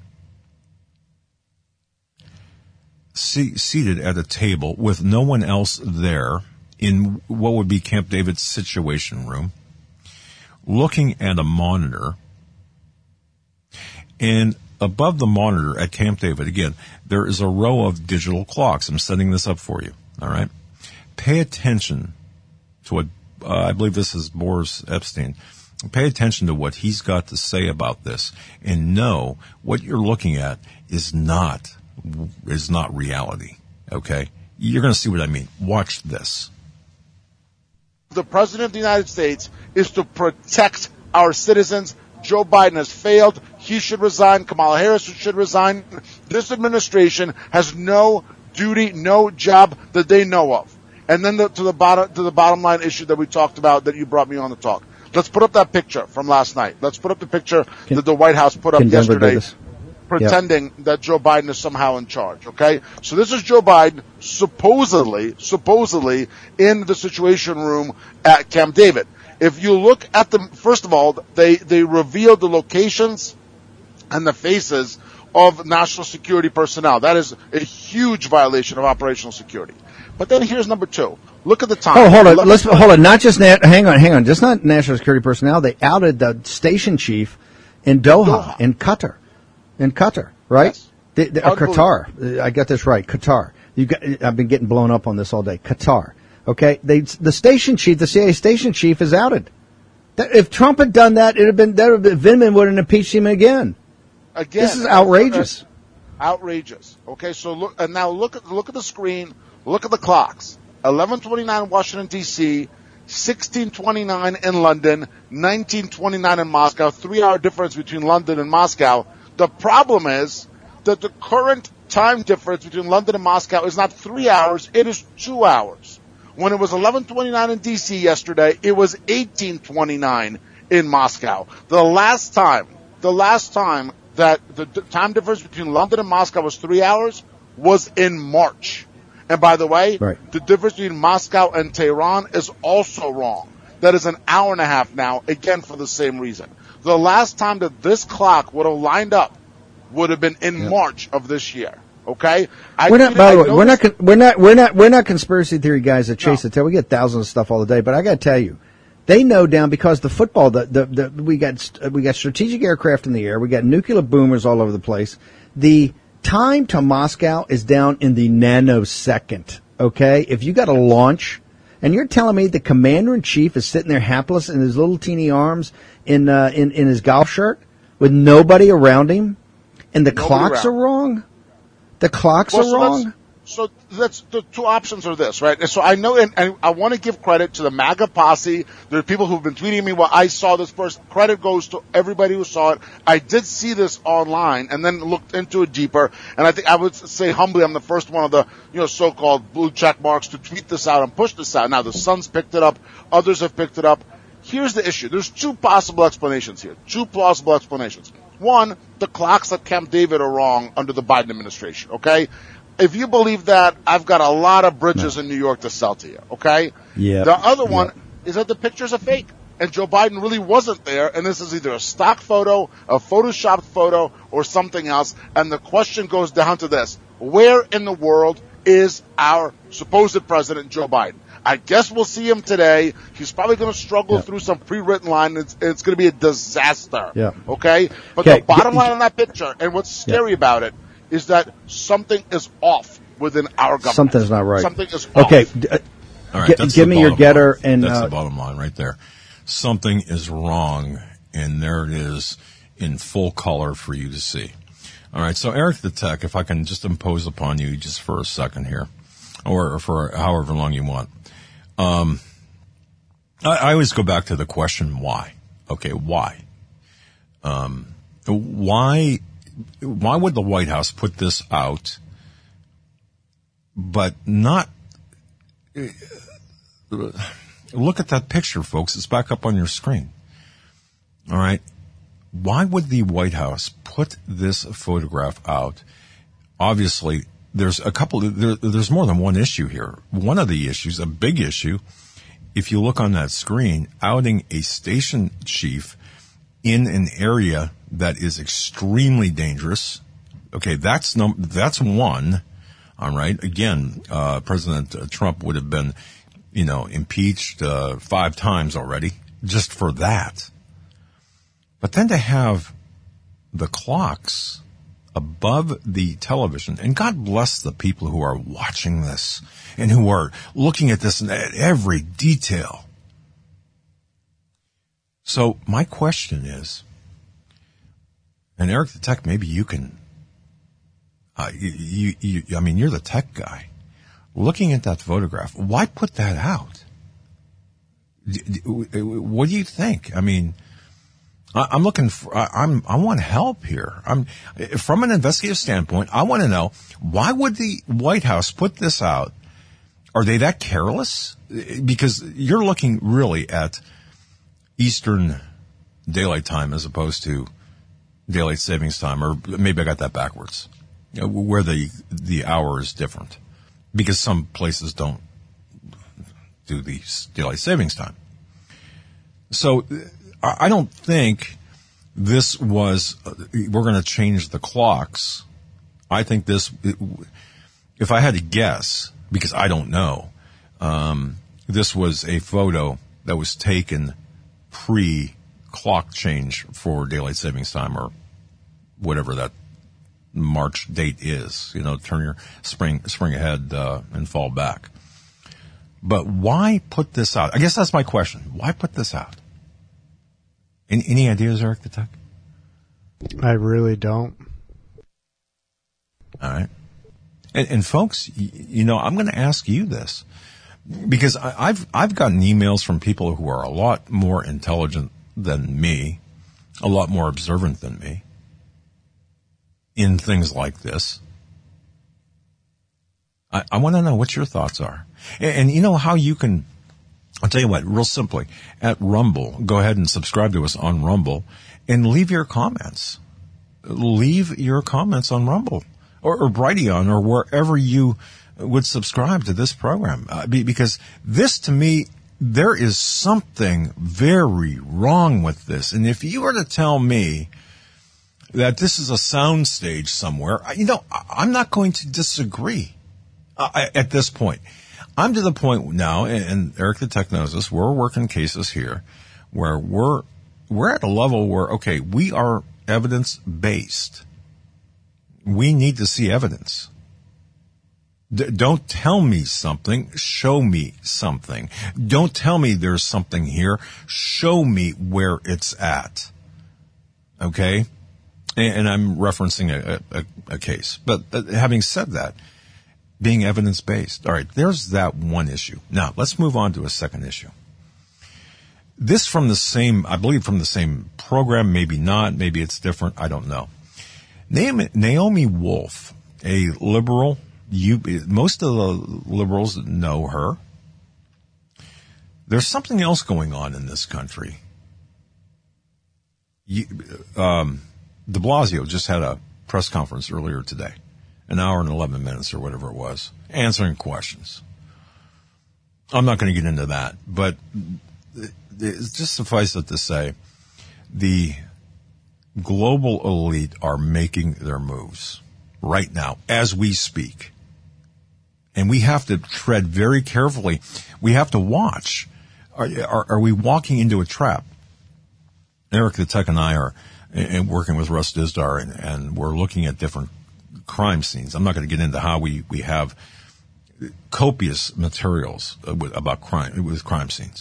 see, seated at a table with no one else there in what would be Camp David's situation room, looking at a monitor. And above the monitor at Camp David, again, there is a row of digital clocks. I'm setting this up for you. All right. Pay attention to what, uh, I believe this is Boris Epstein. Pay attention to what he's got to say about this and know what you're looking at is not, is not reality. Okay. You're going to see what I mean. Watch this. The President of the United States is to protect our citizens. Joe Biden has failed. He should resign. Kamala Harris should resign. This administration has no duty, no job that they know of. And then the, to the bottom to the bottom line issue that we talked about that you brought me on to talk. Let's put up that picture from last night. Let's put up the picture can, that the White House put up yesterday, pretending yep. that Joe Biden is somehow in charge. Okay, so this is Joe Biden supposedly, supposedly in the Situation Room at Camp David. If you look at the, first of all, they they revealed the locations and the faces of national security personnel. That is a huge violation of operational security. But then here's number two. Look at the time. Oh, hold on. Let's hold on. Not just na- hang on, hang on. Just not national security personnel. They outed the station chief in Doha, Doha. in Qatar, in Qatar, right? Yes. They, they, or Qatar. I got this right. Qatar. You got. I've been getting blown up on this all day. Qatar. Okay. They, the station chief, the C I A station chief, is outed. That, if Trump had done that, it'd have been. That would have been, Vindman would have impeached him again. Again. This is outrageous. Outrageous. Okay. So look. And now look at look at the screen. Look at the clocks. eleven twenty-nine Washington, D C, sixteen twenty-nine in London, nineteen twenty-nine in Moscow, three-hour difference between London and Moscow. The problem is that the current time difference between London and Moscow is not three hours, it is two hours. When it was eleven twenty-nine in D C yesterday, it was eighteen twenty-nine in Moscow. The last time, the last time that the d- time difference between London and Moscow was three hours was in March. And by the way, right. the difference between Moscow and Tehran is also wrong. That is an hour and a half now, again for the same reason. The last time that this clock would have lined up would have been in yep. March of this year. Okay? I we're not, by the way, we're not, we're not, we're not, we're not conspiracy theory guys that chase no. the tail. We get thousands of stuff all the day, but I got to tell you, they know down because the football, the, the, the, we got, we got strategic aircraft in the air, we got nuclear boomers all over the place. The time to Moscow is down in the nanosecond, okay? If you got a launch, and you're telling me the commander-in-chief is sitting there hapless in his little teeny arms in uh, in, in his golf shirt with nobody around him, and the nobody clocks around. are wrong? The clocks well, are so wrong? So that's the two options are this, right? And so I know, and, and I want to give credit to the MAGA posse. There are people who've been tweeting me, well, I saw this first. Credit goes to everybody who saw it. I did see this online and then looked into it deeper. And I think I would say humbly, I'm the first one of the, you know, so-called blue check marks to tweet this out and push this out. Now the Sun's picked it up. Others have picked it up. Here's the issue. There's two possible explanations here. Two plausible explanations. One, the clocks at Camp David are wrong under the Biden administration, okay? If you believe that, I've got a lot of bridges no. in New York to sell to you, okay? Yeah. The other one yep. is that the pictures are fake, and Joe Biden really wasn't there, and this is either a stock photo, a photoshopped photo, or something else. And the question goes down to this. Where in the world is our supposed president, Joe Biden? I guess we'll see him today. He's probably going to struggle yep. through some pre-written line. It's, it's going to be a disaster, yep. okay? But okay. the bottom line on that picture, and what's scary yep. about it, is that something is off within our government. Something's not right. Something is off. Okay. Uh, All right, g- give me your getter. Line. and That's uh, the bottom line right there. Something is wrong, and there it is in full color for you to see. All right, so Eric the Tech, if I can just impose upon you just for a second here, or for however long you want. Um, I, I always go back to the question why. Okay, why? Um, why... Why would the White House put this out, but not look at that picture, folks? It's back up on your screen. All right. Why would the White House put this photograph out? Obviously, there's a couple, there, there's more than one issue here. One of the issues, a big issue, if you look on that screen, outing a station chief in an area that is extremely dangerous. Okay, that's num- that's one. All right. Again, uh, President Trump would have been, you know, impeached uh, five times already just for that. But then to have the clocks above the television, and God bless the people who are watching this and who are looking at this at every detail. So my question is, and Eric the Tech, maybe you can, uh, you, you, I mean, you're the tech guy. Looking at that photograph, why put that out? What do you think? I mean, I, I'm looking for, I, I'm, I want help here. I'm, from an investigative standpoint, I want to know, why would the White House put this out? Are they that careless? Because you're looking really at Eastern Daylight Time as opposed to Daylight Savings Time, or maybe I got that backwards, you know, where the, the hour is different. Because some places don't do the Daylight Savings Time. So I don't think this was, we're going to change the clocks. I think this, if I had to guess, because I don't know, um, this was a photo that was taken pre-clock change for Daylight Savings Time, or whatever that March date is. You know, turn your spring spring ahead uh, and fall back. But why put this out? I guess that's my question. Why put this out? Any, any ideas, Eric the Tech? I really don't. All right. And, and folks, you, you know, I'm going to ask you this, because I, I've I've gotten emails from people who are a lot more intelligent than me, a lot more observant than me in things like this. I, I want to know what your thoughts are. And, and you know how you can, I'll tell you what, real simply, at Rumble, go ahead and subscribe to us on Rumble and leave your comments. Leave your comments on Rumble or, or Brighteon or wherever you would subscribe to this program. Uh, be, because this, to me, there is something very wrong with this. And if you were to tell me that this is a soundstage somewhere, you know, I'm not going to disagree uh, at this point. I'm to the point now, and Eric the Tech knows this, we're working cases here where we're we're at a level where, okay, we are evidence-based. We need to see evidence. D- don't tell me something, show me something. Don't tell me there's something here, show me where it's at. Okay? And I'm referencing a, a, a case. But uh, having said that, being evidence-based. All right, there's that one issue. Now, let's move on to a second issue. This from the same, I believe from the same program, maybe not, maybe it's different, I don't know. Naomi, Naomi Wolf, a liberal, you, most of the liberals know her. There's something else going on in this country. You, um... De Blasio just had a press conference earlier today, an hour and eleven minutes or whatever it was, answering questions. I'm not going to get into that, but it's just suffice it to say, the global elite are making their moves right now as we speak. And we have to tread very carefully. We have to watch. Are, are, are we walking into a trap? Eric the Tech and I are and working with Russ Dizdar, and, and we're looking at different crime scenes. I'm not going to get into how we, we have copious materials about crime, with crime scenes.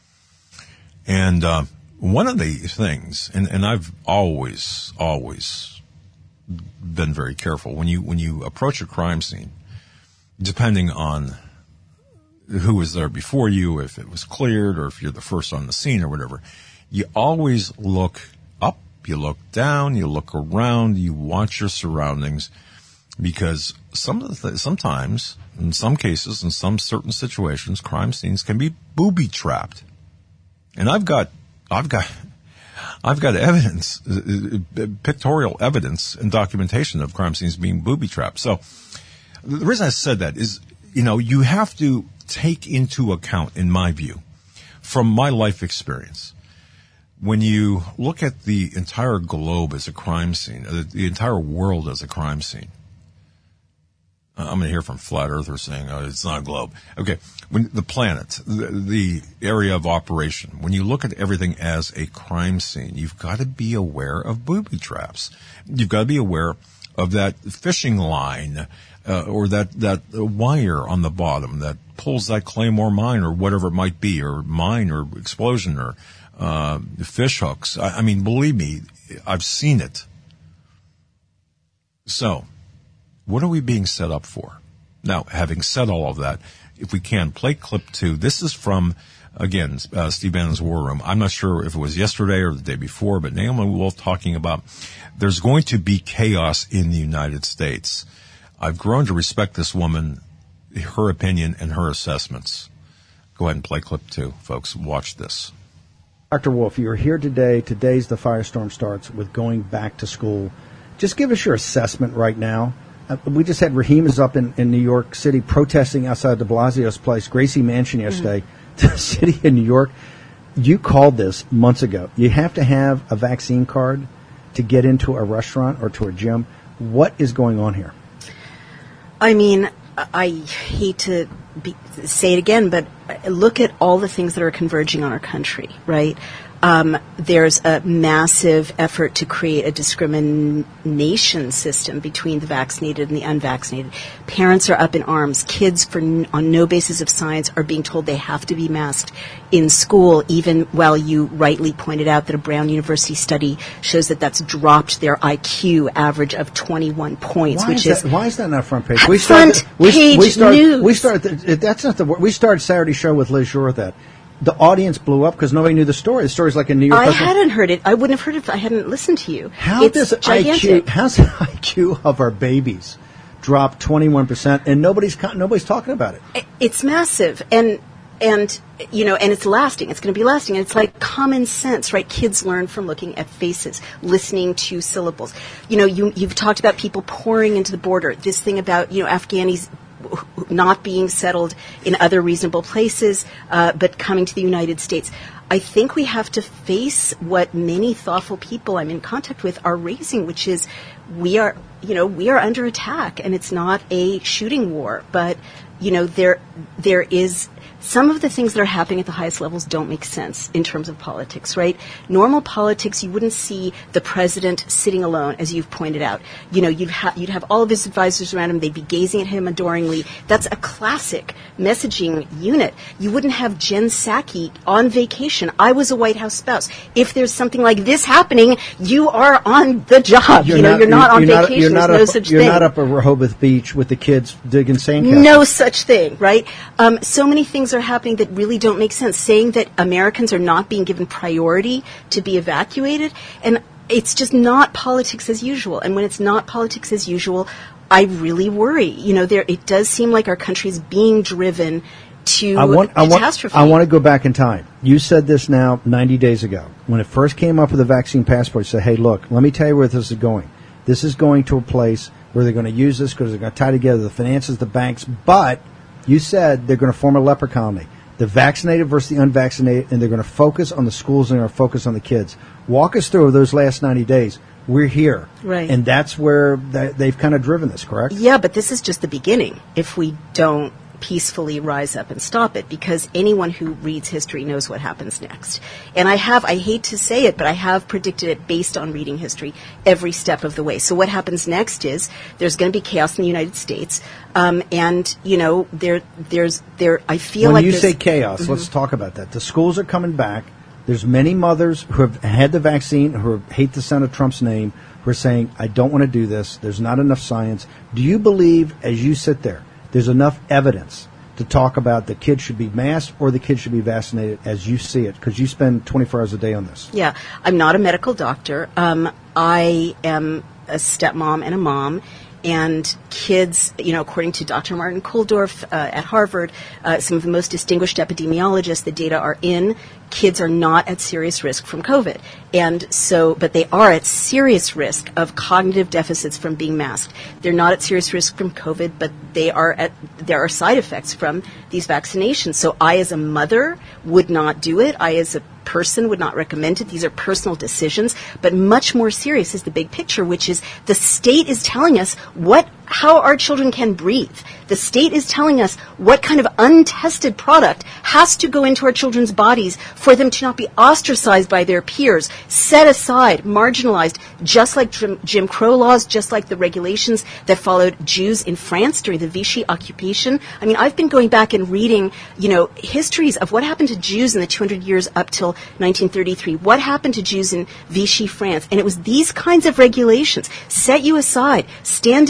And uh, one of the things, and, and I've always, always been very careful, when you when you approach a crime scene, depending on who was there before you, if it was cleared, or if you're the first on the scene or whatever, you always look up. You look down, you look around, you watch your surroundings, because some of the th- sometimes, in some cases, in some certain situations, crime scenes can be booby trapped. And I've got, I've got, I've got evidence, uh, pictorial evidence and documentation of crime scenes being booby trapped. So the reason I said that is, you know, you have to take into account, in my view, from my life experience, when you look at the entire globe as a crime scene, the entire world as a crime scene, I'm going to hear from flat earthers saying, oh, it's not a globe. Okay, when the planet, the, the area of operation, when you look at everything as a crime scene, you've got to be aware of booby traps. You've got to be aware of that fishing line uh, or that, that wire on the bottom that pulls that Claymore mine or whatever it might be, or mine or explosion or Uh, fish hooks. I, I mean, believe me, I've seen it. So, what are we being set up for? Now, having said all of that, if we can, play clip two. This is from Again, uh, Steve Bannon's War Room. I'm not sure if it was yesterday or the day before, but Naomi Wolf talking about there's going to be chaos in the United States. I've grown to respect this woman, her opinion, and her assessments. Go ahead and play clip two, folks. Watch this. Doctor Wolf, you're here today. Today's the firestorm starts with going back to school. Just give us your assessment right now. Uh, we just had Raheem is up in, in New York City protesting outside de Blasio's place, Gracie Mansion yesterday. Mm-hmm. The city in New York, you called this months ago. You have to have a vaccine card to get into a restaurant or to a gym. What is going on here? I mean, I hate to be, say it again, but look at all the things that are converging on our country, right? Um, there's a massive effort to create a discrimination system between the vaccinated and the unvaccinated. Parents are up in arms. Kids, for n- on no basis of science, are being told they have to be masked in school, even while you rightly pointed out that a Brown University study shows that that's dropped their I Q average of twenty-one points, why which is, is that, why is that not front page? We front start, we, page we start, news. We start. That's not the. We started Saturday show with Liz Shore with that. The audience blew up because nobody knew the story. The story's like in New York. I hadn't heard it. I wouldn't have heard it if I hadn't listened to you. How it's does gigantic. I Q? How's the I Q of our babies drop twenty-one percent and nobody's nobody's talking about it? It's massive, and and you know, and it's lasting. It's going to be lasting. And it's like common sense, right? Kids learn from looking at faces, listening to syllables. You know, you you've talked about people pouring into the border. This thing about you know Afghanis not being settled in other reasonable places, uh, but coming to the United States. I think we have to face what many thoughtful people I'm in contact with are raising, which is we are, you know, we are under attack, and it's not a shooting war, but, you know, there, there is some of the things that are happening at the highest levels don't make sense in terms of politics, right? Normal politics, you wouldn't see the president sitting alone, as you've pointed out. You know, you'd, ha- you'd have all of his advisors around him. They'd be gazing at him adoringly. That's a classic messaging unit. You wouldn't have Jen Psaki on vacation. I was a White House spouse. If there's something like this happening, you are on the job. You're you know, not, you're not you're, on you're vacation. Not, There's no up, such you're thing. You're not up at Rehoboth Beach with the kids digging sandcastles. No such thing, right? Um, so many things are happening that really don't make sense. Saying that Americans are not being given priority to be evacuated, and it's just not politics as usual. And when it's not politics as usual, I really worry. You know, there it does seem like our country is being driven to I want, catastrophe. I want, I want to go back in time. You said this now ninety days ago. When it first came up with the vaccine passport, you said, hey, look, let me tell you where this is going. This is going to a place where they're going to use this because they're going to tie together the finances, the banks, but you said they're going to form a leper colony. The vaccinated versus the unvaccinated, and they're going to focus on the schools and they're going to focus on the kids. Walk us through those last ninety days. We're here. Right. And that's where th- they've kind of driven this, correct? Yeah, but this is just the beginning if we don't peacefully rise up and stop it, because anyone who reads history knows what happens next. And I have, I hate to say it, but I have predicted it based on reading history every step of the way. So what happens next is there's going to be chaos in the United States. Um, and, you know, there, there's, there, I feel when like you there's, say chaos, mm-hmm. let's talk about that. The schools are coming back. There's many mothers who have had the vaccine, who hate the sound of Trump's name, who are saying, I don't want to do this. There's not enough science. Do you believe, as you sit there, there's enough evidence to talk about the kids should be masked or the kids should be vaccinated as you see it? Because you spend twenty-four hours a day on this. Yeah. I'm not a medical doctor. Um, I am a stepmom and a mom. And kids, you know, according to Doctor Martin Kulldorff uh, at Harvard, uh, some of the most distinguished epidemiologists, the data are in. Kids are not at serious risk from COVID. And so, but they are at serious risk of cognitive deficits from being masked. They're not at serious risk from COVID, but they are at, there are side effects from these vaccinations. So I, as a mother, would not do it. I, as a person, would not recommend it. These are personal decisions. But much more serious is the big picture, which is the state is telling us what, how our children can breathe. The state is telling us what kind of untested product has to go into our children's bodies for them to not be ostracized by their peers, set aside, marginalized, just like Jim, Jim Crow laws, just like the regulations that followed Jews in France during the Vichy occupation. I mean, I've been going back and reading, you know, histories of what happened to Jews in the two hundred years up till nineteen thirty-three. What happened to Jews in Vichy France? And it was these kinds of regulations. Set you aside. Stand in line.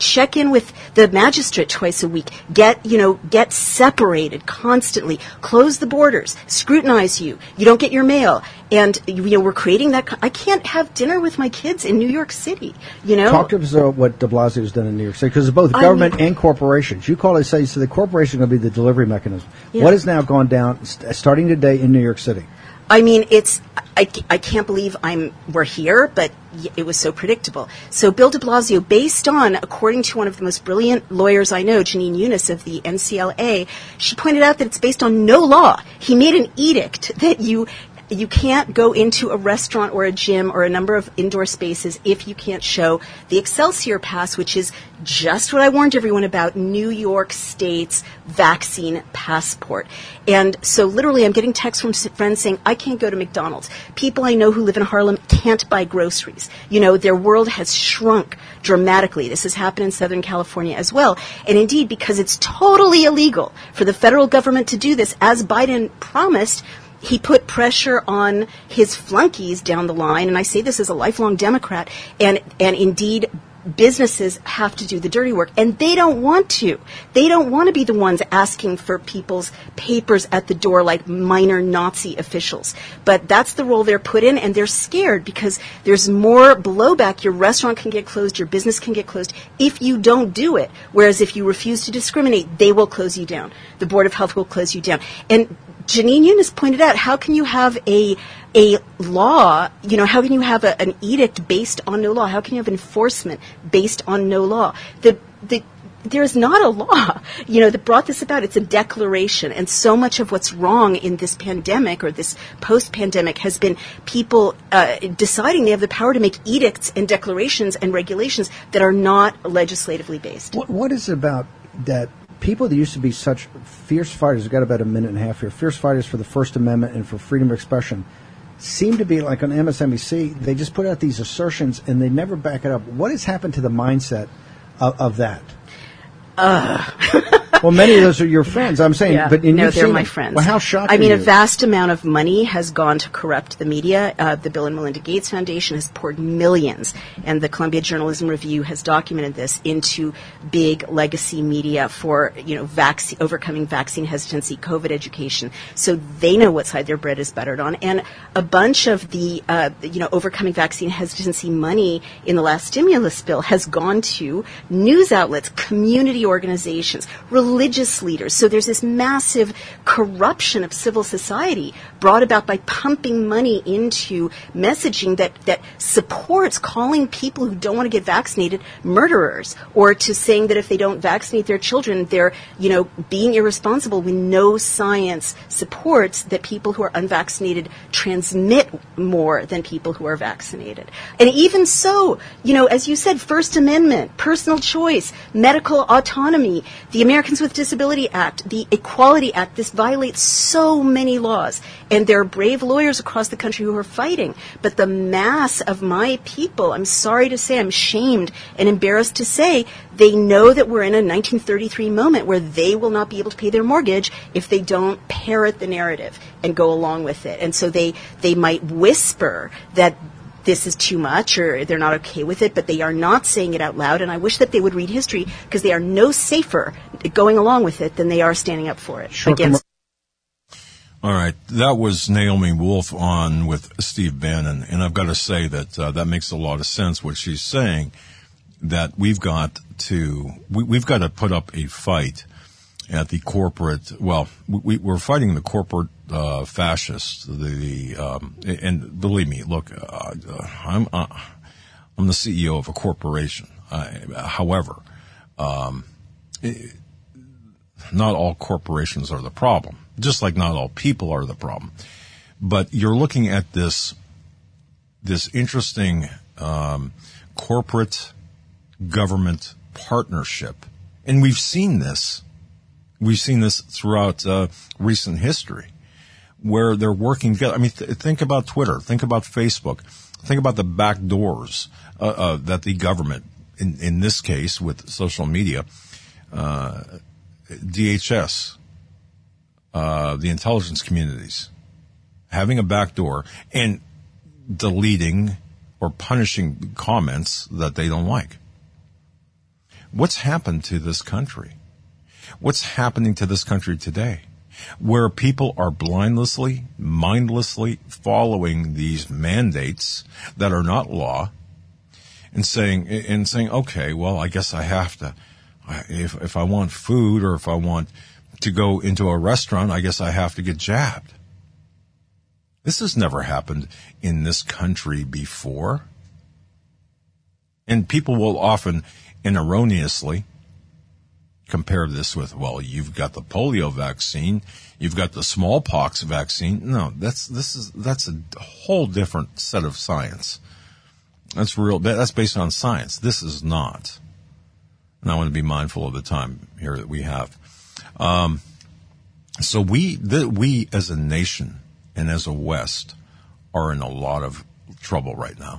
check in with the magistrate twice a week. Get, you know, get separated constantly. Close the borders. Scrutinize you. You don't get your mail. And, you know, we're creating that. I can't have dinner with my kids in New York City, you know? Talk to us about what de Blasio has done in New York City, because it's both government I mean, and corporations. You call it, say, so the corporation is going to be the delivery mechanism. Yeah. What has now gone down, st- starting today in New York City? I mean, it's, I, I can't believe I'm, we're here, but it was so predictable. So Bill de Blasio, based on, according to one of the most brilliant lawyers I know, Janine Eunice of the N C L A, she pointed out that it's based on no law. He made an edict that you, you can't go into a restaurant or a gym or a number of indoor spaces if you can't show the Excelsior Pass, which is just what I warned everyone about, New York State's vaccine passport. And so literally I'm getting texts from friends saying, I can't go to McDonald's. People I know who live in Harlem can't buy groceries. You know, their world has shrunk dramatically. This has happened in Southern California as well. And indeed, because it's totally illegal for the federal government to do this, as Biden promised, he put pressure on his flunkies down the line, and I say this as a lifelong Democrat, and, and indeed businesses have to do the dirty work, and they don't want to. They don't want to be the ones asking for people's papers at the door like minor Nazi officials. But that's the role they're put in, and they're scared because there's more blowback. Your restaurant can get closed, your business can get closed if you don't do it. Whereas if you refuse to discriminate, they will close you down. The Board of Health will close you down. And Janine Eunice pointed out, how can you have a a law, you know, how can you have a, an edict based on no law? How can you have enforcement based on no law? The the There's not a law, you know, that brought this about. It's a declaration. And so much of what's wrong in this pandemic or this post-pandemic has been people uh, deciding they have the power to make edicts and declarations and regulations that are not legislatively based. What, what is it about that people that used to be such fierce fighters, we've got about a minute and a half here, fierce fighters for the First Amendment and for freedom of expression, seem to be like on M S N B C, they just put out these assertions and they never back it up. What has happened to the mindset of, of that? Uh. Well, many of those are your friends. I'm saying, yeah, but no, you've they're seen my them. friends. Well, how shocked I mean, are a you? vast amount of money has gone to corrupt the media. Uh, the Bill and Melinda Gates Foundation has poured millions, and the Columbia Journalism Review has documented this, into big legacy media for, you know, vaccine, overcoming vaccine hesitancy, COVID education. So they know what side their bread is buttered on. And a bunch of the, uh, you know, overcoming vaccine hesitancy money in the last stimulus bill has gone to news outlets, community organizations, religious leaders. So there's this massive corruption of civil society brought about by pumping money into messaging that, that supports calling people who don't want to get vaccinated murderers, or to saying that if they don't vaccinate their children, they're, you know, being irresponsible when no science supports that people who are unvaccinated transmit more than people who are vaccinated. And even so, you know, as you said, First Amendment, personal choice, medical autonomy, the Americans with Disability Act, the Equality Act, this violates so many laws. And there are brave lawyers across the country who are fighting. But the mass of my people, I'm sorry to say, I'm shamed and embarrassed to say, they know that we're in a nineteen thirty-three moment where they will not be able to pay their mortgage if they don't parrot the narrative and go along with it. And so they, they might whisper that this is too much or they're not okay with it, but they are not saying it out loud. And I wish that they would read history, because they are no safer going along with it than they are standing up for it. Sure. Against- All right. That was Naomi Wolf on with Steve Bannon. And I've got to say that uh, that makes a lot of sense, what she's saying, that we've got to, we, we've got to put up a fight at the corporate, well, we, we're fighting the corporate uh, fascists, the, um, and believe me, look, uh, I'm, uh, I'm the C E O of a corporation. I, however, um, it, not all corporations are the problem, just like not all people are the problem. But you're looking at this, this interesting, um, corporate government partnership. And we've seen this. We've seen this throughout uh, recent history, where they're working together. I mean, th- think about Twitter. Think about Facebook. Think about the back doors uh, uh, that the government, in, in this case with social media, uh, D H S, uh, the intelligence communities, having a back door and deleting or punishing comments that they don't like. What's happened to this country? What's happening to this country today? Where people are blindlessly, mindlessly following these mandates that are not law, and saying, and saying, okay, well, I guess I have to, if, if I want food or if I want to go into a restaurant, I guess I have to get jabbed. This has never happened in this country before. And people will often and erroneously compare this with, well, you've got the polio vaccine, you've got the smallpox vaccine. No, that's, this is, that's a whole different set of science. That's real, that's based on science. This is not. And I want to be mindful of the time here that we have. Um, so we, the, we as a nation and as a West are in a lot of trouble right now.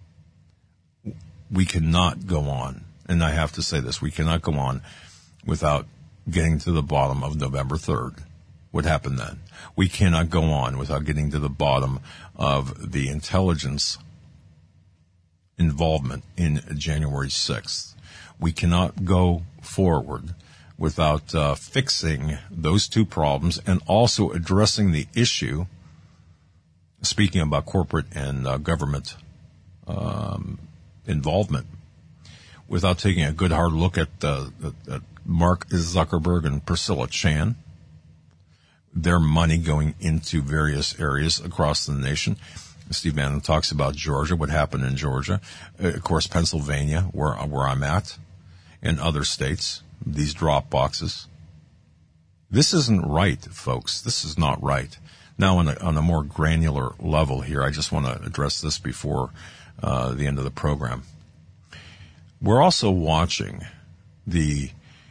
We cannot go on. And I have to say this, we cannot go on without getting to the bottom of November third. What happened then? We cannot go on without getting to the bottom of the intelligence involvement in January sixth. We cannot go forward without uh, fixing those two problems and also addressing the issue, speaking about corporate and uh, government um, involvement, without taking a good hard look at, uh, at Mark Zuckerberg and Priscilla Chan, their money going into various areas across the nation. Steve Bannon talks about Georgia, what happened in Georgia, uh, of course, Pennsylvania, where where I'm at, and other states, these drop boxes. This isn't right, folks. This is not right. Now, on a, on a more granular level here, I just want to address this before uh, the end of the program. We're also watching the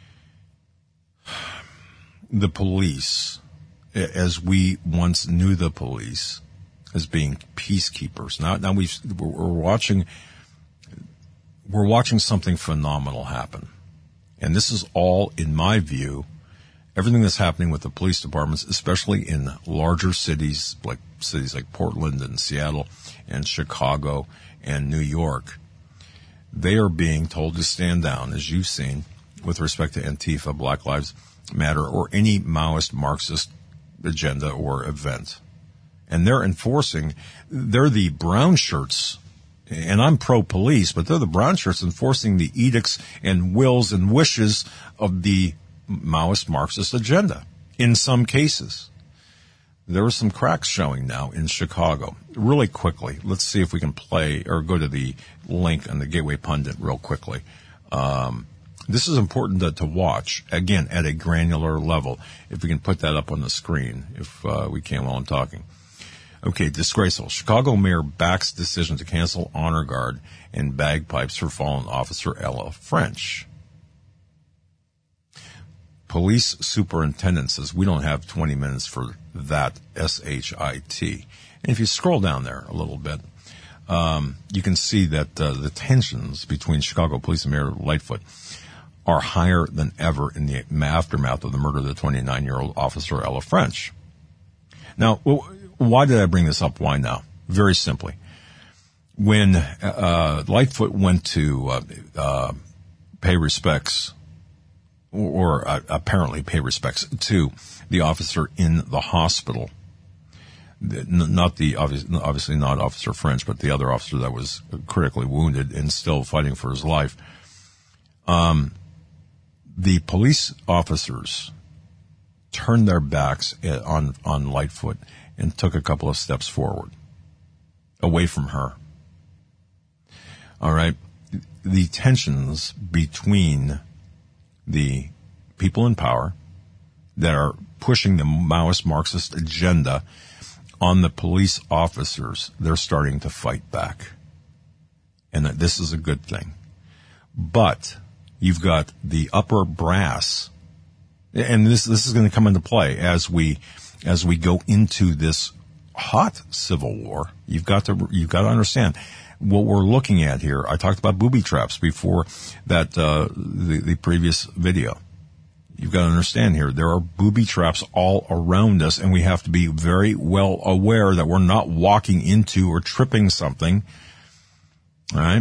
the police, as we once knew the police, as being peacekeepers. Now, now we've, we're watching, we're watching something phenomenal happen. And this is all, in my view, everything that's happening with the police departments, especially in larger cities, like cities like Portland and Seattle and Chicago and New York. They are being told to stand down, as you've seen, with respect to Antifa, Black Lives Matter, or any Maoist Marxist agenda or event. And they're enforcing, they're the brown shirts, and I'm pro-police, but they're the brown shirts enforcing the edicts and wills and wishes of the Maoist Marxist agenda, in some cases. There are some cracks showing now in Chicago. Really quickly, let's see if we can play, or go to the link on the Gateway Pundit real quickly. Um, this is important to, to watch, again, at a granular level. If we can put that up on the screen, if uh, we can while I'm talking. Okay, disgraceful. Chicago mayor backs decision to cancel honor guard and bagpipes for fallen officer Ella French. Police superintendent says we don't have twenty minutes for that, S H I T. And if you scroll down there a little bit, um, you can see that uh, the tensions between Chicago police and Mayor Lightfoot are higher than ever in the aftermath of the murder of the twenty-nine-year-old officer Ella French. Now, why did I bring this up? Why now? Very simply. When uh, Lightfoot went to uh, uh, pay respects, or, or uh, apparently pay respects to the officer in the hospital, not the, obviously not Officer French, but the other officer that was critically wounded and still fighting for his life, um, the police officers turned their backs on, on Lightfoot and took a couple of steps forward, away from her. All right. The tensions between the people in power that are pushing the Maoist Marxist agenda on the police officers, they're starting to fight back. And that this is a good thing. But you've got the upper brass, and this this is going to come into play as we as we go into this hot civil war. You've got to you've got to understand what we're looking at here. I talked about booby traps before that uh, the the previous video. You've got to understand here, there are booby traps all around us, and we have to be very well aware that we're not walking into or tripping something. All right.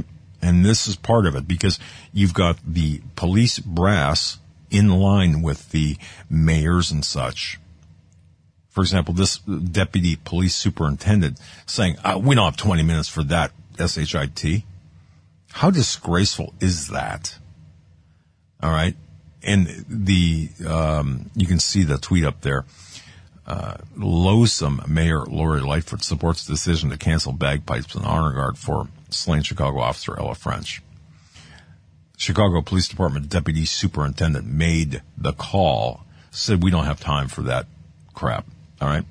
And this is part of it because you've got the police brass in line with the mayors and such. For example, this deputy police superintendent saying, uh, we don't have twenty minutes for that S H I T. How disgraceful is that? All right. And the, um, you can see the tweet up there. Uh, loathsome Mayor Lori Lightfoot supports the decision to cancel bagpipes and honor guard for slain Chicago officer Ella French. Chicago Police Department Deputy Superintendent made the call, said we don't have time for that crap. All right.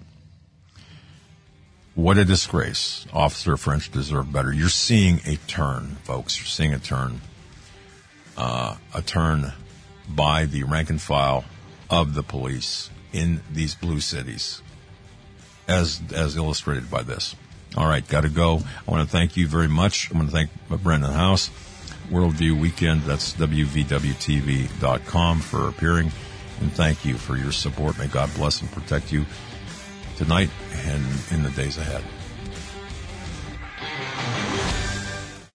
What a disgrace. Officer French deserved better. You're seeing a turn, folks. You're seeing a turn. Uh, a turn by the rank and file of the police in these blue cities, as as illustrated by this. All right, got to go. I want to thank you very much. I want to thank Brendan House, Worldview Weekend. That's W V W T V dot com for appearing. And thank you for your support. May God bless and protect you tonight and in the days ahead.